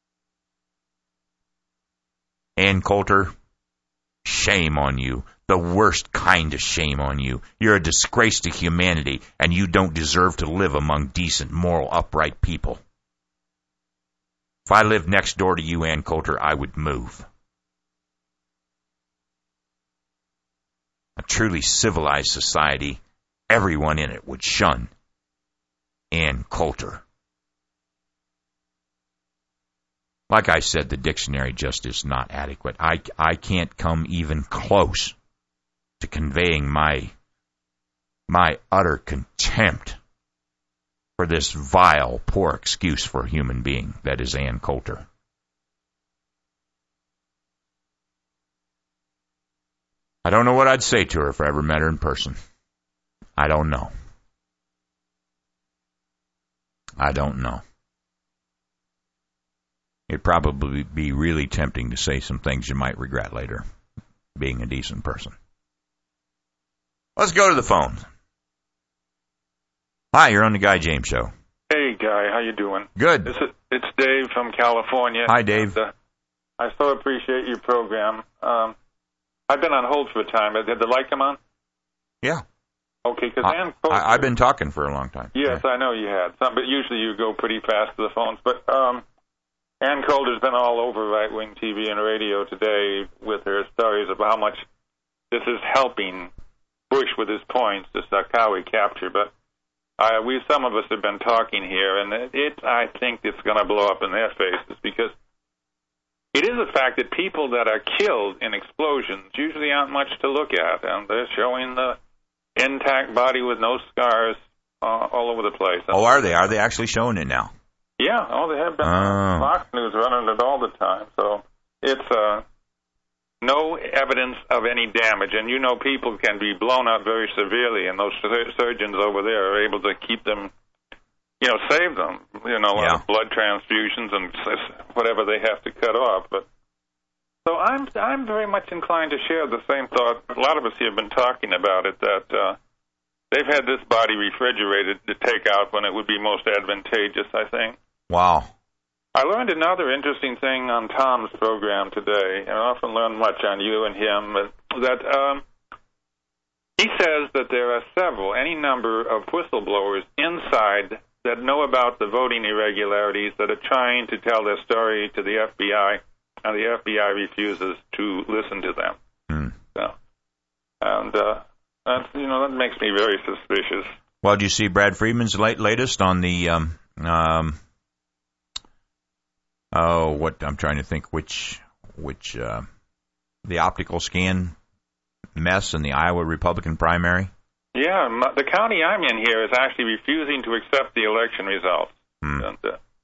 [SPEAKER 5] Ann Coulter, shame on you. The worst kind of shame on you. You're a disgrace to humanity, and you don't deserve to live among decent, moral, upright people. If I lived next door to you, Ann Coulter, I would move. A truly civilized society, everyone in it would shun Ann Coulter. Like I said, the dictionary just is not adequate. I can't come even close to conveying my utter contempt for this vile, poor excuse for a human being that is Ann Coulter. I don't know what I'd say to her if I ever met her in person. I don't know. I don't know. It'd probably be really tempting to say some things you might regret later, being a decent person. Let's go to the phone. Hi, you're on the Guy James Show.
[SPEAKER 21] Hey, Guy, how you doing?
[SPEAKER 5] Good.
[SPEAKER 21] It's Dave from California.
[SPEAKER 5] Hi, Dave.
[SPEAKER 21] And, I so appreciate your program. I've been on hold for a time. Did the light come on?
[SPEAKER 5] Yeah.
[SPEAKER 21] Okay, because Ann Coulter...
[SPEAKER 5] I've been talking for a long time.
[SPEAKER 21] Yes, I know you had. But usually you go pretty fast to the phones. But Ann Coulter's been all over right-wing TV and radio today with her stories about how much this is helping Bush with his points, the Zarqawi capture. But some of us have been talking here, and I think it's going to blow up in their faces because it is a fact that people that are killed in explosions usually aren't much to look at, and they're showing the intact body with no scars all over the place.
[SPEAKER 5] Oh, are they? Are they actually showing it now?
[SPEAKER 21] Yeah, they have been. Fox News running it all the time. So it's no evidence of any damage. And, people can be blown up very severely, and those surgeons over there are able to keep them, save them, blood transfusions and whatever they have to cut off. But so I'm very much inclined to share the same thought. A lot of us here have been talking about it, that they've had this body refrigerated to take out when it would be most advantageous, I think.
[SPEAKER 5] Wow.
[SPEAKER 21] I learned another interesting thing on Tom's program today, and I often learn much on you and him, that he says that there are any number of whistleblowers inside that know about the voting irregularities that are trying to tell their story to the FBI, and the FBI refuses to listen to them. So, and that makes me very suspicious.
[SPEAKER 5] Well, do you see Brad Friedman's latest on the I'm trying to think which the optical scan mess in the Iowa Republican primary?
[SPEAKER 21] Yeah, the county I'm in here is actually refusing to accept the election results. And,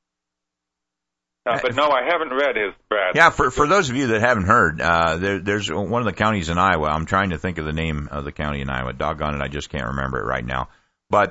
[SPEAKER 21] but no, I haven't read his, Brad.
[SPEAKER 5] Yeah, for those of you that haven't heard, there's one of the counties in Iowa. I'm trying to think of the name of the county in Iowa. Doggone it, I just can't remember it right now. But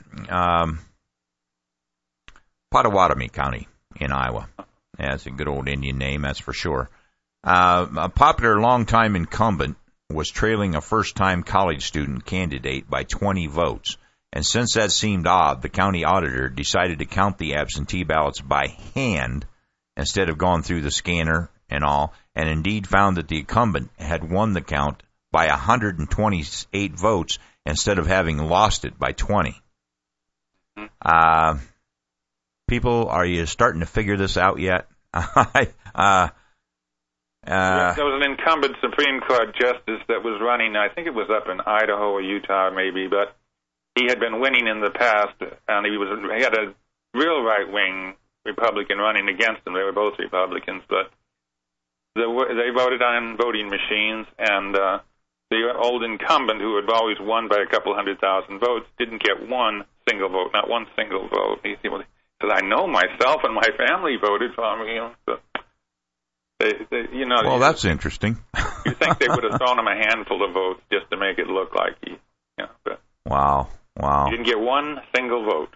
[SPEAKER 5] Pottawatomie County in Iowa. Yeah, it's a good old Indian name, that's for sure. A popular longtime incumbent was trailing a first-time college student candidate by 20 votes. And since that seemed odd, the county auditor decided to count the absentee ballots by hand instead of going through the scanner and all, and indeed found that the incumbent had won the count by 128 votes instead of having lost it by 20. People, are you starting to figure this out yet?
[SPEAKER 21] There was an incumbent Supreme Court justice that was running, I think it was up in Idaho or Utah maybe, but he had been winning in the past, and he had a real right-wing Republican running against him. They were both Republicans, but they voted on voting machines, and the old incumbent, who had always won by a couple 100,000 votes, didn't get one single vote, not one single vote. He said, I know myself and my family voted for me. So
[SPEAKER 5] well, that's interesting.
[SPEAKER 21] You think they would have thrown him a handful of votes just to make it look like he, but
[SPEAKER 5] Wow.
[SPEAKER 21] he didn't get one single vote.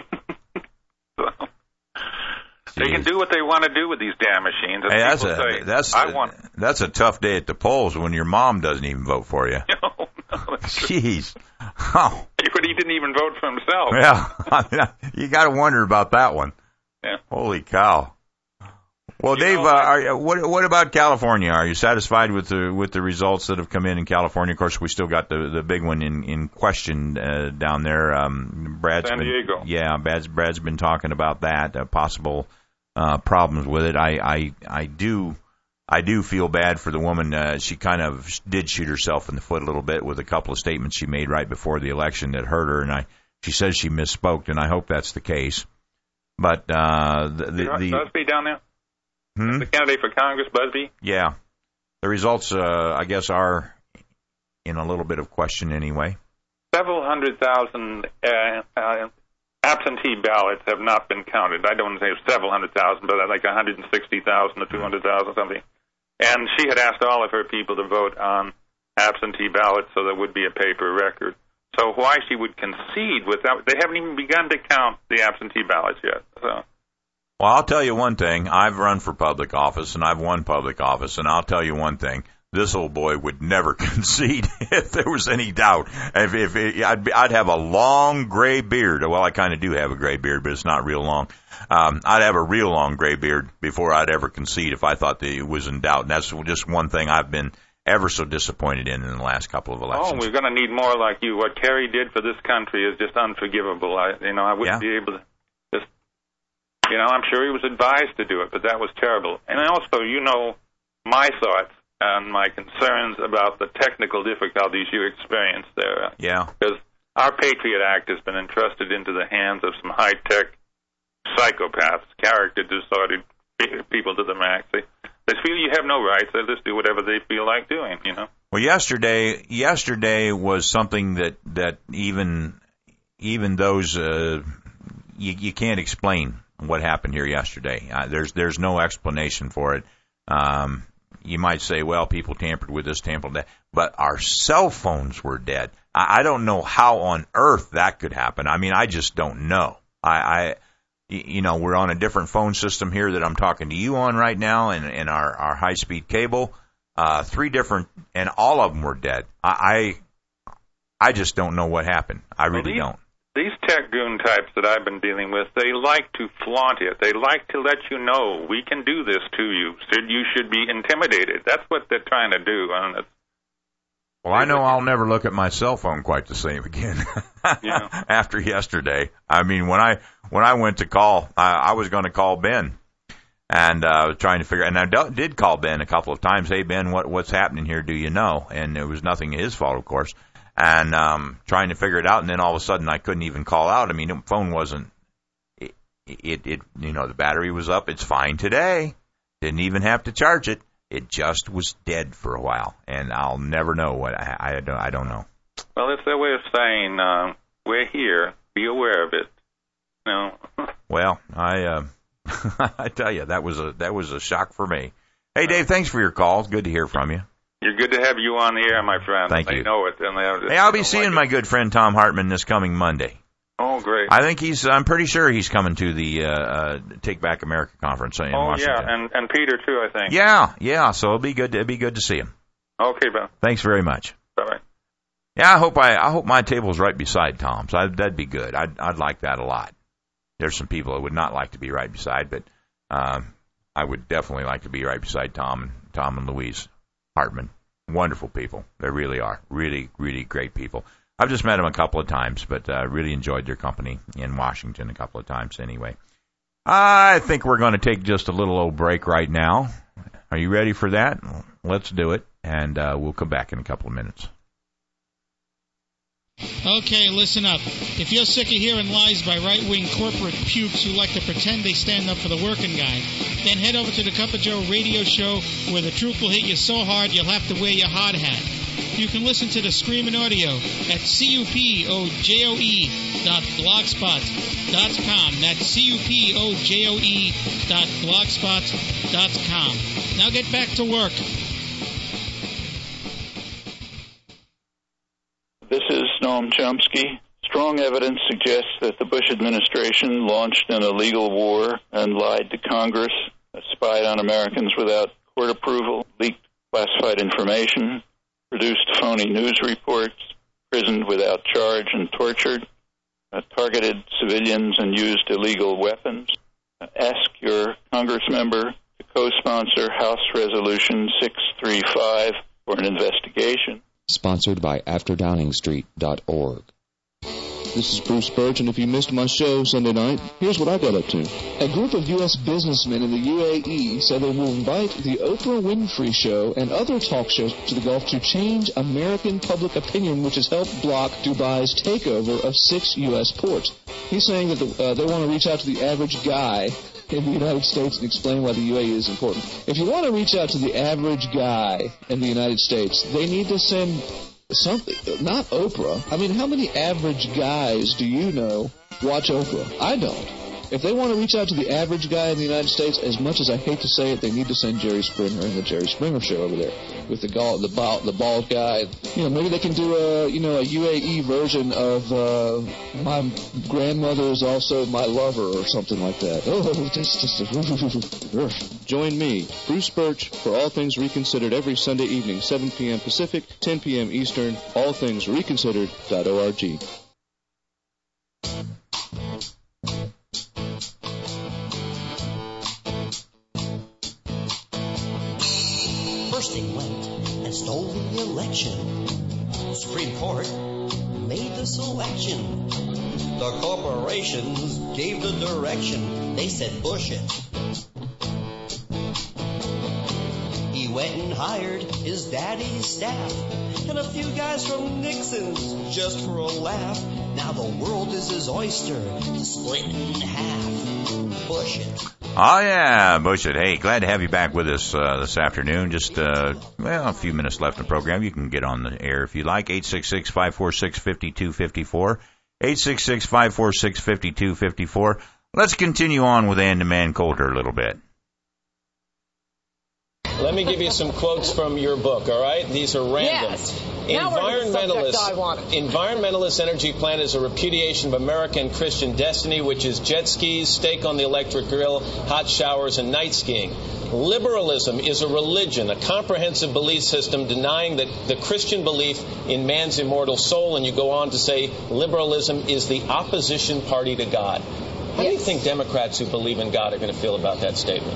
[SPEAKER 21] So, they can do what they want to do with these damn machines.
[SPEAKER 5] Hey, that's a tough day at the polls when your mom doesn't even vote for you.
[SPEAKER 21] No,
[SPEAKER 5] Jeez. Oh.
[SPEAKER 21] But he didn't even vote for himself.
[SPEAKER 5] Yeah. You got to wonder about that one.
[SPEAKER 21] Yeah.
[SPEAKER 5] Holy cow. Well, Dave, what about California? Are you satisfied with the results that have come in California? Of course, we still got the big one in question down there.
[SPEAKER 21] San Diego.
[SPEAKER 5] Yeah, Brad's been talking about that, possible problems with it. I do feel bad for the woman. She kind of did shoot herself in the foot a little bit with a couple of statements she made right before the election that hurt her, and she says she misspoke, and I hope that's the case. But
[SPEAKER 21] Busby down there? The candidate for Congress, Busby?
[SPEAKER 5] Yeah. The results, I guess, are in a little bit of question anyway.
[SPEAKER 21] Several 100,000 absentee ballots have not been counted. I don't want to say several 100,000, but like 160,000 or 200,000 something. And she had asked all of her people to vote on absentee ballots so there would be a paper record. So why she would concede without, they haven't even begun to count the absentee ballots yet. So.
[SPEAKER 5] Well, I'll tell you one thing. I've run for public office, and I've won public office, and I'll tell you one thing. This old boy would never concede if there was any doubt. I'd have a long gray beard. Well, I kind of do have a gray beard, but it's not real long. I'd have a real long gray beard before I'd ever concede if I thought that it was in doubt. And that's just one thing I've been ever so disappointed in the last couple of elections.
[SPEAKER 21] Oh, we're going to need more like you. What Kerry did for this country is just unforgivable. I wouldn't be able to. I'm sure he was advised to do it, but that was terrible. And also, my thoughts and my concerns about the technical difficulties you experienced there.
[SPEAKER 5] Yeah.
[SPEAKER 21] Because our Patriot Act has been entrusted into the hands of some high-tech psychopaths, character-distorted people to the max. They feel you have no rights. They'll just do whatever they feel like doing,
[SPEAKER 5] Well, yesterday was something that even those you can't explain what happened here yesterday. There's no explanation for it. You might say, well, people tampered with this, tampered with that, but our cell phones were dead. I don't know how on earth that could happen. I mean, I just don't know. We're on a different phone system here that I'm talking to you on right now, and our high-speed cable. 3 different, and all of them were dead. I just don't know what happened. I really don't.
[SPEAKER 21] these tech goon types that I've been dealing with, they like to flaunt it. They like to let you know, we can do this to you, so you should be intimidated. That's what they're trying to do.
[SPEAKER 5] Well, I know I'll never look at my cell phone quite the same again after yesterday. I mean, when I went to call, I was going to call Ben, and I was trying to figure. And I did call Ben a couple of times. Hey, Ben, what's happening here? Do you know? And it was nothing his fault, of course. And trying to figure it out, and then all of a sudden I couldn't even call out. I mean, the phone wasn't. It the battery was up. It's fine today. Didn't even have to charge it. It just was dead for a while, and I'll never know what I don't know.
[SPEAKER 21] Well, it's their way of saying we're here. Be aware of it. No.
[SPEAKER 5] Well, I tell you, that was a shock for me. Hey, Dave, thanks for your call. It's good to hear from you.
[SPEAKER 21] You're good to have you on the air, my friend.
[SPEAKER 5] Thank you.
[SPEAKER 21] I know it.
[SPEAKER 5] Hey, I'll be seeing my good friend Tom Hartman this coming Monday.
[SPEAKER 21] Oh, great.
[SPEAKER 5] I think I'm pretty sure he's coming to the Take Back America conference in Washington.
[SPEAKER 21] Yeah, and Peter too, I think.
[SPEAKER 5] Yeah. So it'll be good to see him.
[SPEAKER 21] Okay, Ben.
[SPEAKER 5] Thanks very much.
[SPEAKER 21] Bye-bye.
[SPEAKER 5] Yeah, I hope my table's right beside Tom's. That'd be good. I'd like that a lot. There's some people I would not like to be right beside, but I would definitely like to be right beside Tom and Louise Hartman. Wonderful people. They really are. Really, really great people. I've just met them a couple of times, but really enjoyed their company in Washington a couple of times anyway. I think we're going to take just a little old break right now. Are you ready for that? Let's do it, and we'll come back in a couple of minutes.
[SPEAKER 1] Okay, listen up. If you're sick of hearing lies by right-wing corporate pukes who like to pretend they stand up for the working guy, then head over to the Cup of Joe radio show where the truth will hit you so hard you'll have to wear your hard hat. You can listen to the screaming audio at cupojoe.blogspot.com. That's cupojoe.blogspot.com. Now get back to work.
[SPEAKER 22] This is Noam Chomsky. Strong evidence suggests that the Bush administration launched an illegal war and lied to Congress, spied on Americans without court approval, leaked classified information, produced phony news reports, imprisoned without charge and tortured, targeted civilians and used illegal weapons. Ask your Congress member to co-sponsor House Resolution 635 for an investigation.
[SPEAKER 18] Sponsored by AfterDowningstreet.org.
[SPEAKER 23] This is Bruce Birch, and if you missed my show Sunday night, here's what I got up to. A group of U.S. businessmen in the UAE said they will invite the Oprah Winfrey Show and other talk shows to the Gulf to change American public opinion, which has helped block Dubai's takeover of 6 U.S. ports. He's saying that they want to reach out to the average guy in the United States and explain why the UAE is important. If you want to reach out to the average guy in the United States, they need to send something, not Oprah. I mean, how many average guys do you know watch Oprah? I don't. If they want to reach out to the average guy in the United States, as much as I hate to say it, they need to send Jerry Springer and the Jerry Springer Show over there with the bald guy. You know, maybe they can do a UAE version of My Grandmother is Also My Lover or something like that. Join me, Bruce Birch, for All Things Reconsidered every Sunday evening, 7 p.m. Pacific, 10 p.m. Eastern, allthingsreconsidered.org.
[SPEAKER 24] First they went and stole the election. The Supreme Court made the selection. The corporations gave the direction. They said Bush it. He went and hired his daddy's staff and a few guys from Nixon's just for a laugh. Now the world is his oyster, split in half. Bush it.
[SPEAKER 5] Oh, yeah, Bush it. Hey, glad to have you back with us this afternoon. Just, a few minutes left in the program. You can get on the air if you like. 866-546-5254. 866-546-5254. Let's continue on with Ann Coulter a little bit.
[SPEAKER 6] Let me give you some quotes from your book, all right? These are random.
[SPEAKER 7] Yes. Now we're to the subject I wanted.
[SPEAKER 6] Environmentalist Energy Plan is a repudiation of American Christian destiny, which is jet skis, steak on the electric grill, hot showers, and night skiing. Liberalism is a religion, a comprehensive belief system denying that the Christian belief in man's immortal soul, and you go on to say liberalism is the opposition party to God. How do you think Democrats who believe in God are going to feel about that statement?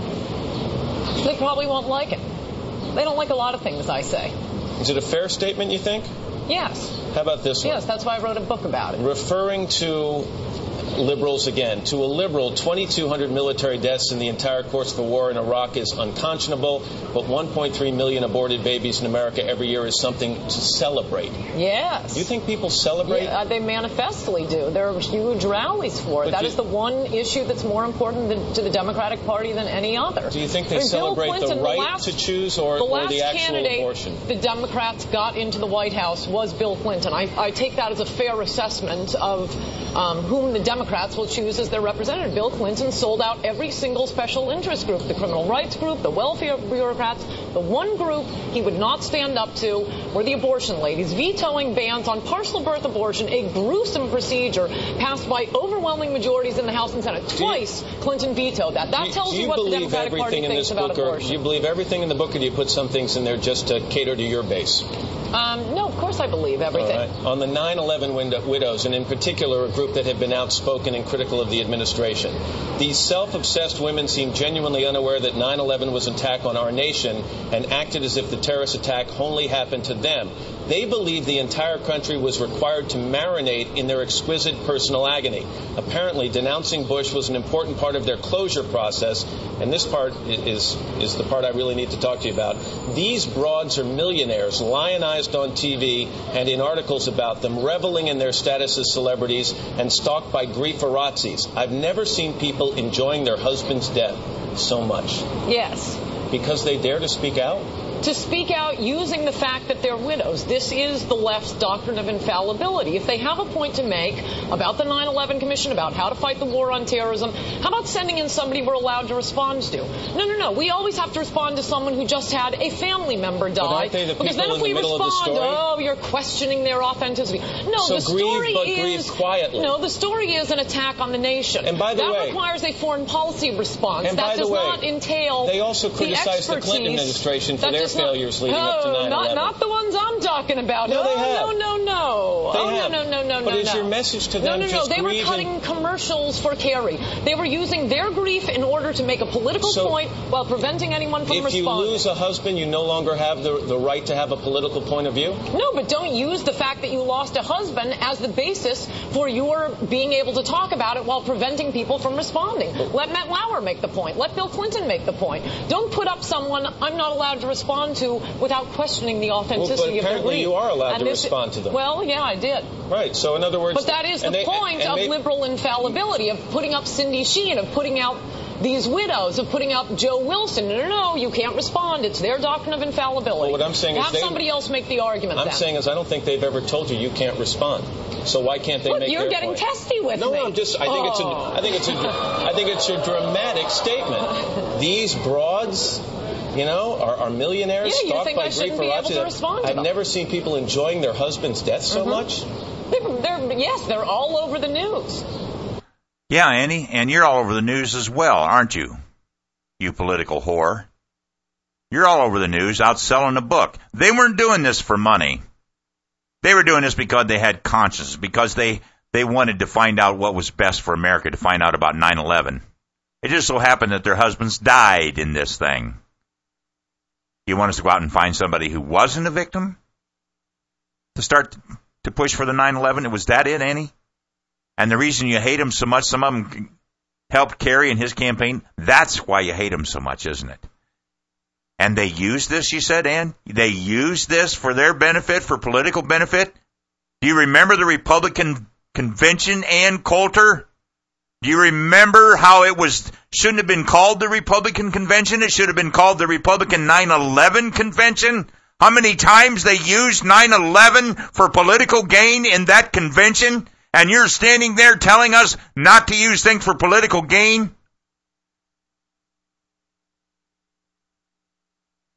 [SPEAKER 7] They probably won't like it. They don't like a lot of things I say.
[SPEAKER 6] Is it a fair statement, you think?
[SPEAKER 7] Yes.
[SPEAKER 6] How about this one?
[SPEAKER 7] Yes, that's why I wrote a book about it.
[SPEAKER 6] Referring to liberals again. To a liberal, 2,200 military deaths in the entire course of the war in Iraq is unconscionable, but 1.3 million aborted babies in America every year is something to celebrate.
[SPEAKER 7] Yes.
[SPEAKER 6] Do you think people celebrate?
[SPEAKER 7] Yeah, they manifestly do. There are huge rallies for it. That is the one issue that's more important to the Democratic Party than any other.
[SPEAKER 6] Do you think they celebrate Clinton, the right to choose or the actual abortion?
[SPEAKER 7] The Democrats got into the White House was Bill Clinton. I take that as a fair assessment of whom the Democrats will choose as their representative. Bill Clinton sold out every single special interest group, the criminal rights group, the welfare bureaucrats. The one group he would not stand up to were the abortion ladies, vetoing bans on partial birth abortion, a gruesome procedure passed by overwhelming majorities in the House and Senate. Twice, Clinton vetoed that. That tells you what the Democratic Party thinks about abortion.
[SPEAKER 6] Do you believe everything in the book, or do you put some things in there just to cater to your base?
[SPEAKER 7] No, of course I believe everything.
[SPEAKER 6] All right. On the 9/11 widows, and in particular a group that had been outspoken and critical of the administration, these self-obsessed women seemed genuinely unaware that 9/11 was an attack on our nation and acted as if the terrorist attack only happened to them. They believed the entire country was required to marinate in their exquisite personal agony. Apparently, denouncing Bush was an important part of their closure process, and this part is the part I really need to talk to you about. These broads are millionaires, lionized on TV and in articles about them, reveling in their status as celebrities and stalked by grieferazzis. I've never seen people enjoying their husband's death so much.
[SPEAKER 7] Yes.
[SPEAKER 6] Because they dare to speak out?
[SPEAKER 7] To speak out using the fact that they're widows. This is the left's doctrine of infallibility. If they have a point to make about the 9/11 Commission, about how to fight the war on terrorism, how about sending in somebody we're allowed to respond to? No. We always have to respond to someone who just had a family member die.
[SPEAKER 6] But aren't they the people
[SPEAKER 7] because then
[SPEAKER 6] in
[SPEAKER 7] if we
[SPEAKER 6] the middle
[SPEAKER 7] respond,
[SPEAKER 6] of the story?
[SPEAKER 7] you're questioning their authenticity. No,
[SPEAKER 6] so
[SPEAKER 7] the story
[SPEAKER 6] grieve quietly.
[SPEAKER 7] No, the story is an attack on the nation.
[SPEAKER 6] And by the way,
[SPEAKER 7] that requires a foreign policy response.
[SPEAKER 6] And
[SPEAKER 7] that
[SPEAKER 6] by
[SPEAKER 7] does
[SPEAKER 6] the way,
[SPEAKER 7] not entail
[SPEAKER 6] they also criticized the Clinton administration for their failures leading up to 9/11.
[SPEAKER 7] Not the ones I'm talking about.
[SPEAKER 6] No, they have.
[SPEAKER 7] No. No.
[SPEAKER 6] But is your message to them just
[SPEAKER 7] They were cutting commercials for Kerry. They were using their grief in order to make a political point while preventing anyone from responding.
[SPEAKER 6] If you lose a husband, you no longer have the right to have a political point of view?
[SPEAKER 7] No, but don't use the fact that you lost a husband as the basis for your being able to talk about it while preventing people from responding. Let Matt Lauer make the point. Let Bill Clinton make the point. Don't put up someone I'm not allowed to respond to without questioning the authenticity of their grief.
[SPEAKER 6] But apparently you are allowed to respond to them.
[SPEAKER 7] Well, yeah, I did.
[SPEAKER 6] Right, so in other words...
[SPEAKER 7] But that is the point of liberal infallibility, of putting up Cindy Sheehan, of putting out these widows, of putting out Joe Wilson. No, you can't respond. It's their doctrine of infallibility.
[SPEAKER 6] Well, what I'm saying
[SPEAKER 7] Have somebody else make the argument
[SPEAKER 6] I'm saying is I don't think they've ever told you can't respond. So why can't they make their point?
[SPEAKER 7] You're getting testy with me.
[SPEAKER 6] No, I'm just... I think it's a dramatic statement. These broads... are millionaires stalked by grieferazzis. I've never seen people enjoying their husband's death so much.
[SPEAKER 7] They're all over the news.
[SPEAKER 5] Yeah, Annie, and you're all over the news as well, aren't you? You political whore. You're all over the news out selling a book. They weren't doing this for money. They were doing this because they had conscience, because they wanted to find out what was best for America, to find out about 9/11. It just so happened that their husbands died in this thing. You want us to go out and find somebody who wasn't a victim to start to push for the 9/11? Was that it, Annie? And the reason you hate him so much, some of them helped Kerry in his campaign, that's why you hate him so much, isn't it? And they use this, you said, Ann? They use this for their benefit, for political benefit? Do you remember the Republican convention, Ann Coulter? Do you remember how it shouldn't have been called the Republican convention? It should have been called the Republican 9/11 convention? How many times they used 9/11 for political gain in that convention? And you're standing there telling us not to use things for political gain?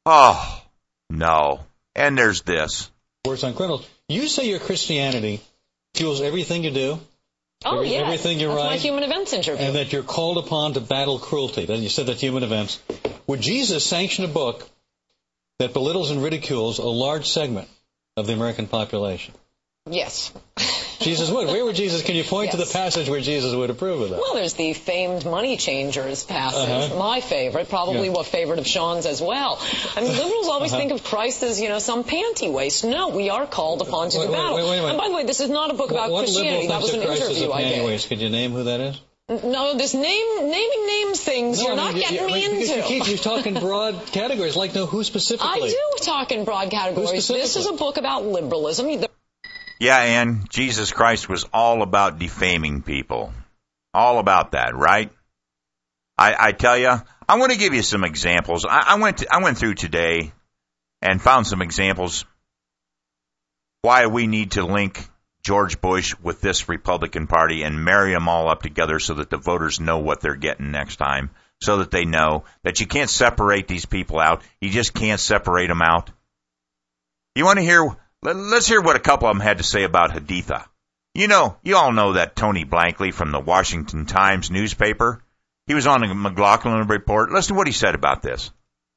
[SPEAKER 5] Oh, no. And there's this.
[SPEAKER 8] Words on criminals. You say your Christianity fuels everything you do.
[SPEAKER 7] Oh, yes.
[SPEAKER 8] Everything you
[SPEAKER 7] That's
[SPEAKER 8] write.
[SPEAKER 7] my Human Events interview.
[SPEAKER 8] And that you're called upon to battle cruelty. Then you said that Human Events. Would Jesus sanction a book that belittles and ridicules a large segment of the American population?
[SPEAKER 7] Yes.
[SPEAKER 8] Jesus would. Where would Jesus? Can you point to the
[SPEAKER 7] Yes.
[SPEAKER 8] passage where Jesus would approve of that?
[SPEAKER 7] Well, there's the famed Money Changers passage, my favorite, probably a favorite of Sean's as well. I mean, liberals always think of Christ as, some panty waste. No, we are called upon to do battle.
[SPEAKER 8] Wait.
[SPEAKER 7] And by the way, this is not a book about Christianity. That was an interview I did.
[SPEAKER 8] Could you name who that is?
[SPEAKER 7] No, this naming names things you're not getting me into.
[SPEAKER 8] You're talking broad categories, like who specifically?
[SPEAKER 7] I do talk in broad categories. This is a book about liberalism.
[SPEAKER 5] Yeah, and Jesus Christ was all about defaming people. All about that, right? I tell you, I want to give you some examples. I went through today and found some examples why we need to link George Bush with this Republican Party and marry them all up together so that the voters know what they're getting next time, so that they know that you can't separate these people out. You just can't separate them out. You want to hear... Let's hear what a couple of them had to say about Haditha. You all know that Tony Blankley from the Washington Times newspaper. He was on the McLaughlin Report. Listen to what he said about this.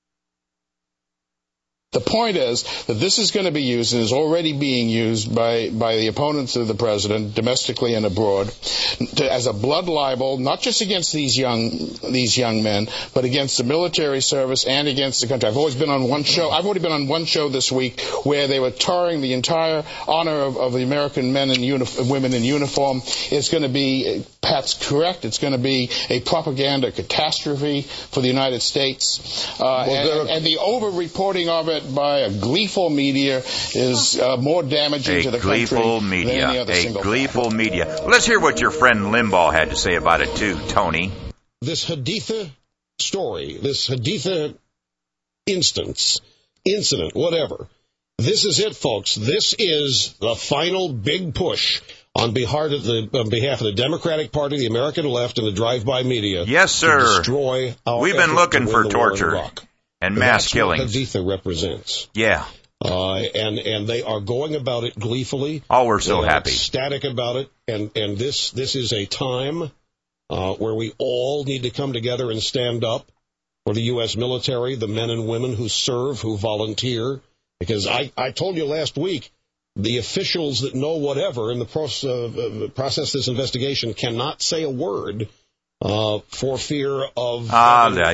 [SPEAKER 9] The point is that this is going to be used and is already being used by the opponents of the president, domestically and abroad, as a blood libel, not just against these young men, but against the military service and against the country. I've already been on one show this week where they were tarring the entire honor of the American men and women in uniform. It's going to be, Pat's correct, it's going to be a propaganda catastrophe for the United States. And the over-reporting of it by a gleeful media is more damaging to the country than any other single
[SPEAKER 5] gleeful media. Let's hear what your friend Limbaugh had to say about it too, Tony.
[SPEAKER 10] This Haditha story, this Haditha incident, whatever. This is it, folks. This is the final big push on behalf of the Democratic Party, the American left, and the drive-by media.
[SPEAKER 5] Yes, sir.
[SPEAKER 10] To destroy our
[SPEAKER 5] We've been looking for torture and mass killings.
[SPEAKER 10] That's what Haditha represents.
[SPEAKER 5] Yeah.
[SPEAKER 10] And they are going about it gleefully.
[SPEAKER 5] Oh, we're so happy.
[SPEAKER 10] Ecstatic about it. And this is a time where we all need to come together and stand up for the U.S. military, the men and women who serve, who volunteer. Because I told you last week, the officials that know whatever in the process of this investigation cannot say a word for fear of...
[SPEAKER 5] yada.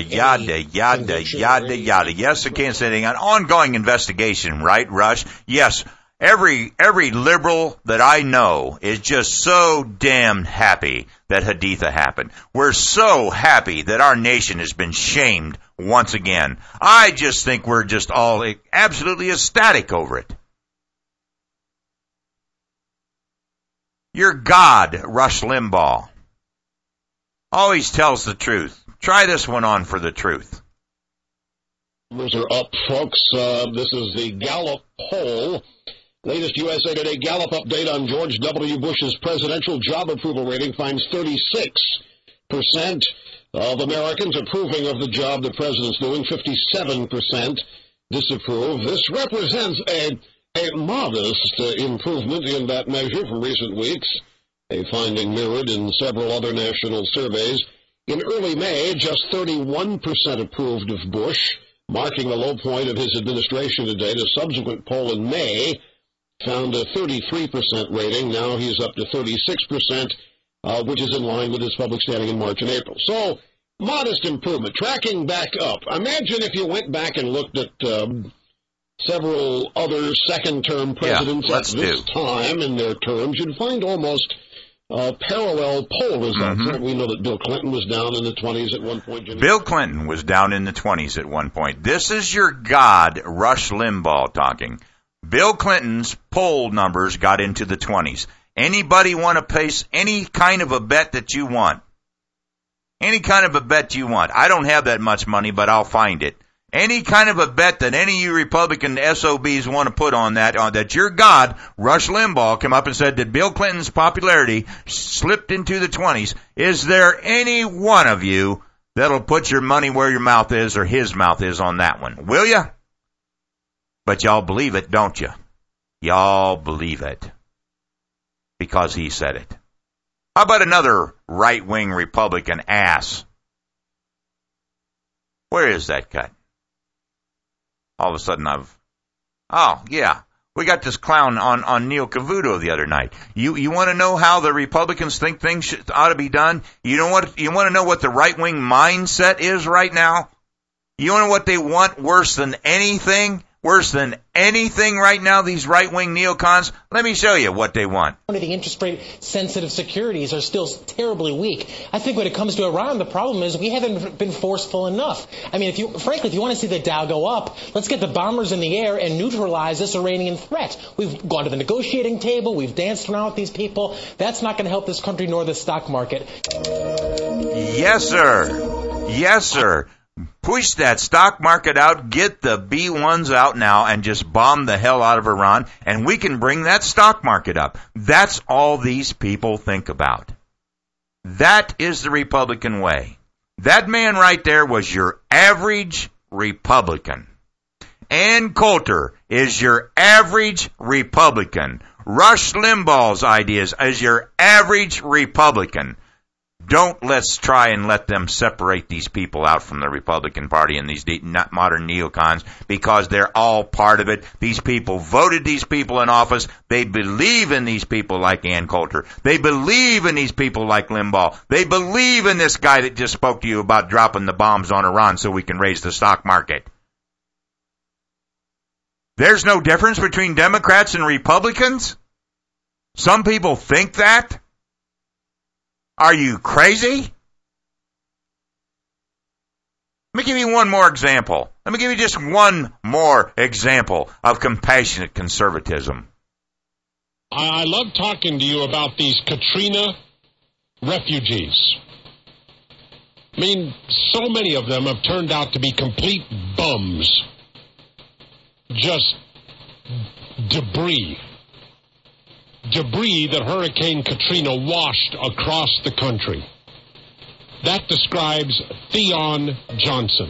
[SPEAKER 5] Yes, they can't say anything. An ongoing investigation, right, Rush? Yes, every liberal that I know is just so damn happy that Haditha happened. We're so happy that our nation has been shamed once again. I just think we're just all absolutely ecstatic over it. Your God, Rush Limbaugh, always tells the truth. Try this one on for the truth.
[SPEAKER 10] Numbers are up, folks. This is the Gallup poll. Latest USA Today Gallup update on George W. Bush's presidential job approval rating finds 36% of Americans approving of the job the president's doing, 57% disapprove. This represents a modest improvement in that measure from recent weeks, a finding mirrored in several other national surveys. In early May, just 31% approved of Bush, marking the low point of his administration to date. A subsequent poll in May found a 33% rating. Now he's up to 36%, which is in line with his public standing in March and April. So, modest improvement, tracking back up. Imagine if you went back and looked at several other second-term presidents at this time in their terms, you'd find almost parallel poll results. Mm-hmm. We know that Bill Clinton was down in the 20s at one point.
[SPEAKER 5] Bill Clinton was down in the 20s at one point. This is your God, Rush Limbaugh, talking. Bill Clinton's poll numbers got into the 20s. Anybody want to place any kind of a bet that you want? Any kind of a bet you want. I don't have that much money, but I'll find it. Any kind of a bet that any of you Republican SOBs want to put on that your God, Rush Limbaugh, came up and said that Bill Clinton's popularity slipped into the 20s. Is there any one of you that'll put your money where your mouth is or his mouth is on that one? Will you? But y'all believe it, don't you? Y'all believe it. Because he said it. How about another right-wing Republican ass? Where is that cut? All of a sudden we got this clown on Neil Cavuto the other night. You want to know how the Republicans think things ought to be done? You want to know what the right-wing mindset is right now? You want to know what they want worse than anything? Worse than anything right now, these right-wing neocons? Let me show you what they want.
[SPEAKER 11] The interest rate sensitive securities are still terribly weak. I think when it comes to Iran, the problem is we haven't been forceful enough. I mean, if you want to see the Dow go up, let's get the bombers in the air and neutralize this Iranian threat. We've gone to the negotiating table. We've danced around with these people. That's not going to help this country nor the stock market.
[SPEAKER 5] Yes, sir. Yes, sir. Push that stock market out, get the B-1s out now, and just bomb the hell out of Iran, and we can bring that stock market up. That's all these people think about. That is the Republican way. That man right there was your average Republican. Ann Coulter is your average Republican. Rush Limbaugh's ideas is your average Republican. Let's try and let them separate these people out from the Republican Party and these modern neocons, because they're all part of it. These people voted these people in office. They believe in these people like Ann Coulter. They believe in these people like Limbaugh. They believe in this guy that just spoke to you about dropping the bombs on Iran so we can raise the stock market. There's no difference between Democrats and Republicans? Some people think that? Are you crazy? Let me give you one more example. Let me give you just one more example of compassionate conservatism.
[SPEAKER 10] I love talking to you about these Katrina refugees. I mean, so many of them have turned out to be complete bums. Just debris. Debris that Hurricane Katrina washed across the country. That describes Theon Johnson.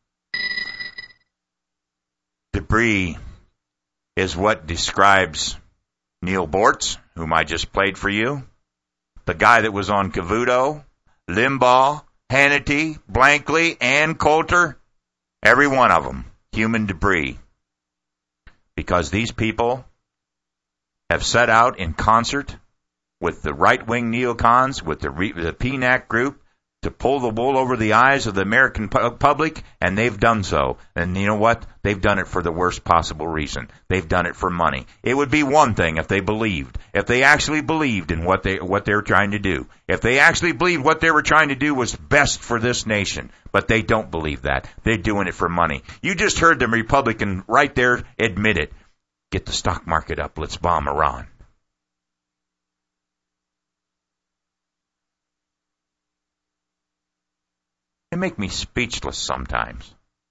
[SPEAKER 5] Debris is what describes Neil Bortz, whom I just played for you, the guy that was on Cavuto, Limbaugh, Hannity, Blankley, Ann Coulter, every one of them, human debris. Because these people have set out in concert with the right-wing neocons, with the PNAC group, to pull the wool over the eyes of the American public, and they've done so. And you know what? They've done it for the worst possible reason. They've done it for money. It would be one thing if they believed, if they actually believed in what they were trying to do, if they actually believed what they were trying to do was best for this nation. But they don't believe that. They're doing it for money. You just heard the Republican right there admit it. Get the stock market up. Let's bomb Iran. They make me speechless sometimes.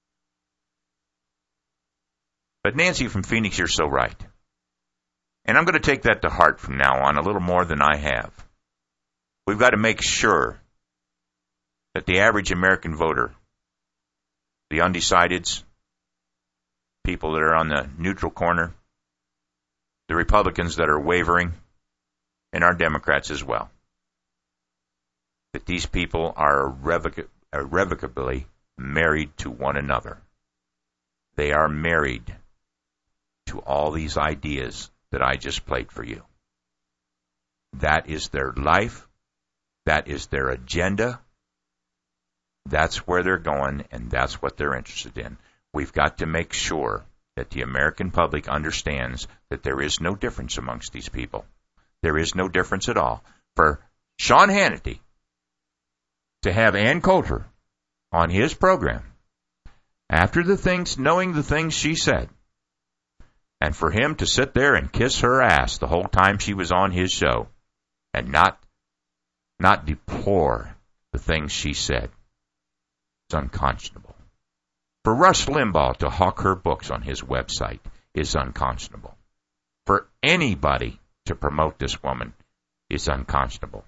[SPEAKER 5] But Nancy from Phoenix, you're so right. And I'm going to take that to heart from now on a little more than I have. We've got to make sure that the average American voter, the undecideds, people that are on the neutral corner, the Republicans that are wavering, and our Democrats as well, that these people are irrevocably married to one another. They are married to all these ideas that I just played for you. That is their life. That is their agenda. That's where they're going, and that's what they're interested in. We've got to make sure that the American public understands that there is no difference amongst these people. There is no difference at all. For Sean Hannity to have Ann Coulter on his program, after the things, knowing the things she said, and for him to sit there and kiss her ass the whole time she was on his show, and not deplore the things she said, it's unconscionable. For Rush Limbaugh to hawk her books on his website is unconscionable. For anybody to promote this woman is unconscionable.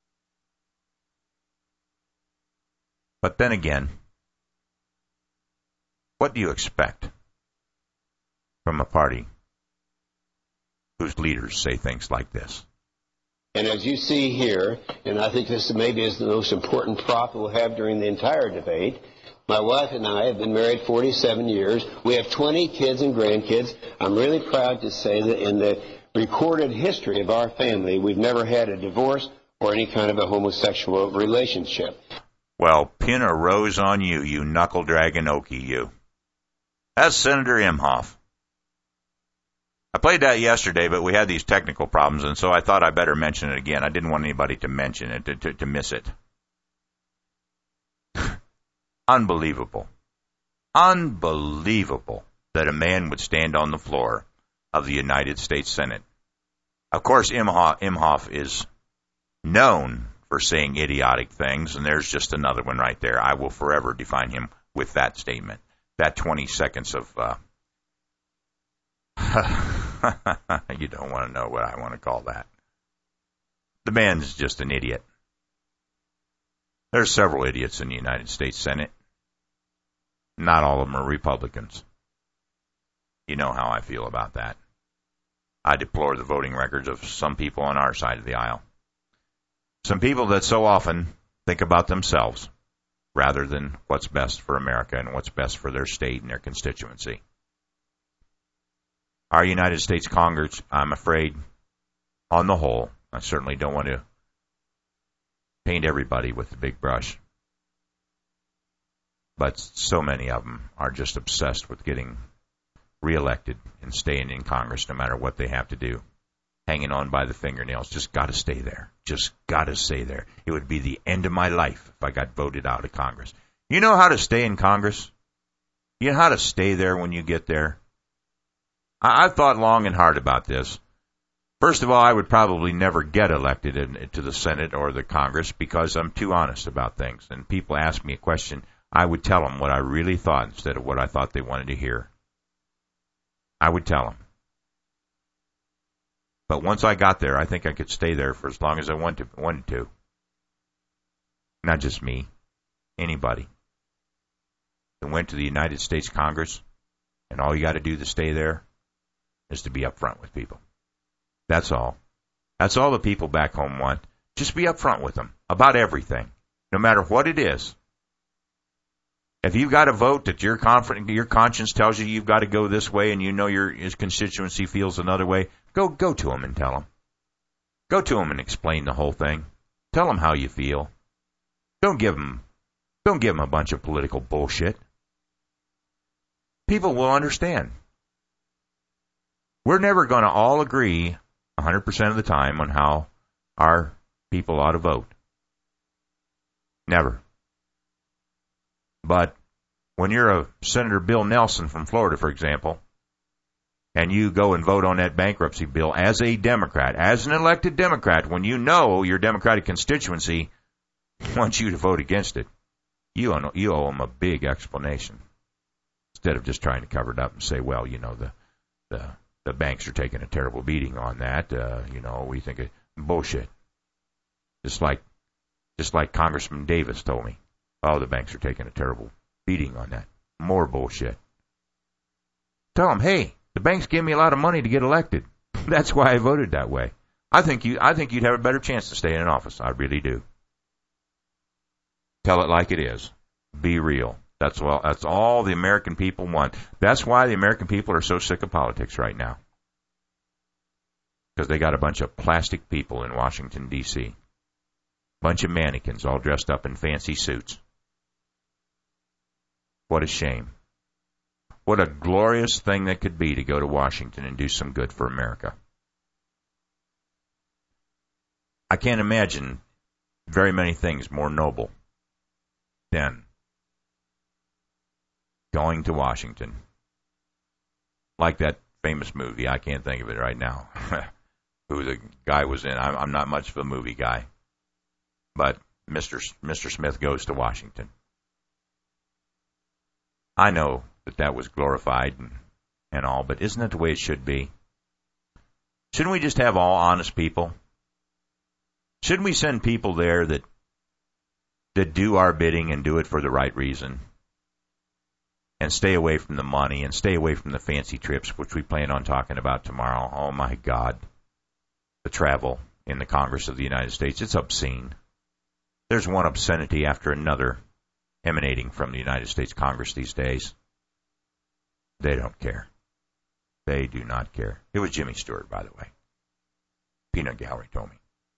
[SPEAKER 5] But then again, what do you expect from a party whose leaders say things like this.
[SPEAKER 12] And as you see here, and I think this maybe is the most important prop we'll have during the entire debate, my wife and I have been married 47 years. We have 20 kids and grandkids. I'm really proud to say that in the recorded history of our family, we've never had a divorce or any kind of a homosexual relationship.
[SPEAKER 5] Well, pin a rose on you, you knuckle-dragging Okie, you. That's Senator Imhoff. I played that yesterday, but we had these technical problems, and so I thought I better mention it again. I didn't want anybody to mention it, to miss it. Unbelievable. Unbelievable that a man would stand on the floor of the United States Senate. Of course, Imhoff is known for saying idiotic things, and there's just another one right there. I will forever define him with that statement. That 20 seconds of... you don't want to know what I want to call that. The man's just an idiot. There's several idiots in the United States Senate. Not all of them are Republicans. You know how I feel about that. I deplore the voting records of some people on our side of the aisle. Some people that so often think about themselves rather than what's best for America and what's best for their state and their constituency. Our United States Congress, I'm afraid, on the whole, I certainly don't want to paint everybody with the big brush, but so many of them are just obsessed with getting reelected and staying in Congress no matter what they have to do, hanging on by the fingernails. Just got to stay there. Just got to stay there. It would be the end of my life if I got voted out of Congress. You know how to stay in Congress? You know how to stay there when you get there? I've thought long and hard about this. First of all, I would probably never get elected to the Senate or the Congress because I'm too honest about things. And people ask me a question, I would tell them what I really thought instead of what I thought they wanted to hear. I would tell them. But once I got there, I think I could stay there for as long as I wanted to. Not just me. Anybody. Who went to the United States Congress, and all you got to do to stay there is to be upfront with people. That's all. That's all the people back home want. Just be upfront with them about everything, no matter what it is. If you've got a vote that your conscience tells you you've got to go this way and you know your constituency feels another way, go to them and tell them. Go to them and explain the whole thing. Tell them how you feel. Don't give them a bunch of political bullshit. People will understand. We're never going to all agree 100% of the time on how our people ought to vote. Never. But when you're a Senator Bill Nelson from Florida, for example, and you go and vote on that bankruptcy bill as a Democrat, as an elected Democrat, when you know your Democratic constituency wants you to vote against it, you owe them a big explanation. Instead of just trying to cover it up and say, well, you know, the banks are taking a terrible beating on that. We think it bullshit. Just like Congressman Davis told me. Oh, the banks are taking a terrible beating on that. More bullshit. Tell them, hey, the banks gave me a lot of money to get elected. That's why I voted that way. I think you'd have a better chance to stay in office. I really do. Tell it like it is. Be real. That's all the American people want. That's why the American people are so sick of politics right now. Because they got a bunch of plastic people in Washington, D.C. Bunch of mannequins all dressed up in fancy suits. What a shame. What a glorious thing that could be to go to Washington and do some good for America. I can't imagine very many things more noble than going to Washington. Like that famous movie, I can't think of it right now, who the guy was in. I'm not much of a movie guy. But Mr. Smith Goes to Washington. I know that was glorified and all, but isn't that the way it should be? Shouldn't we just have all honest people? Shouldn't we send people there that do our bidding and do it for the right reason? and stay away from the money and stay away from the fancy trips, which we plan on talking about tomorrow. Oh, my God. The travel in the Congress of the United States, it's obscene. There's one obscenity after another emanating from the United States Congress these days. They don't care. They do not care. It was Jimmy Stewart, by the way. Peanut Gallery told me.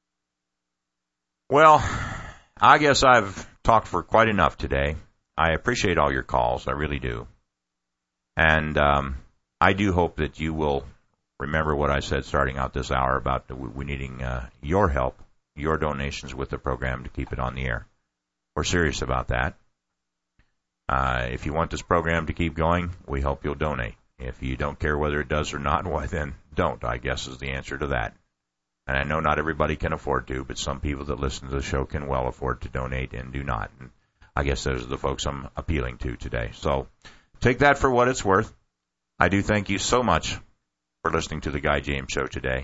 [SPEAKER 5] Well, I guess I've talked for quite enough today. I appreciate all your calls. I really do. And I do hope that you will remember what I said starting out this hour about we needing your help, your donations with the program to keep it on the air. We're serious about that. If you want this program to keep going, we hope you'll donate. If you don't care whether it does or not, why then don't, I guess is the answer to that. And I know not everybody can afford to, but some people that listen to the show can well afford to donate and do not. And I guess those are the folks I'm appealing to today. So take that for what it's worth. I do thank you so much for listening to the Guy James Show today.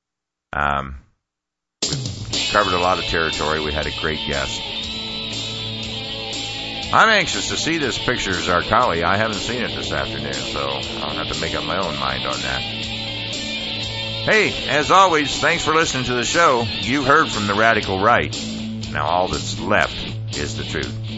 [SPEAKER 5] We've covered a lot of territory. We had a great guest. I'm anxious to see this picture of Zarqawi. I haven't seen it this afternoon, so I'll have to make up my own mind on that. Hey, as always, thanks for listening to the show. You heard from the radical right. Now all that's left is the truth.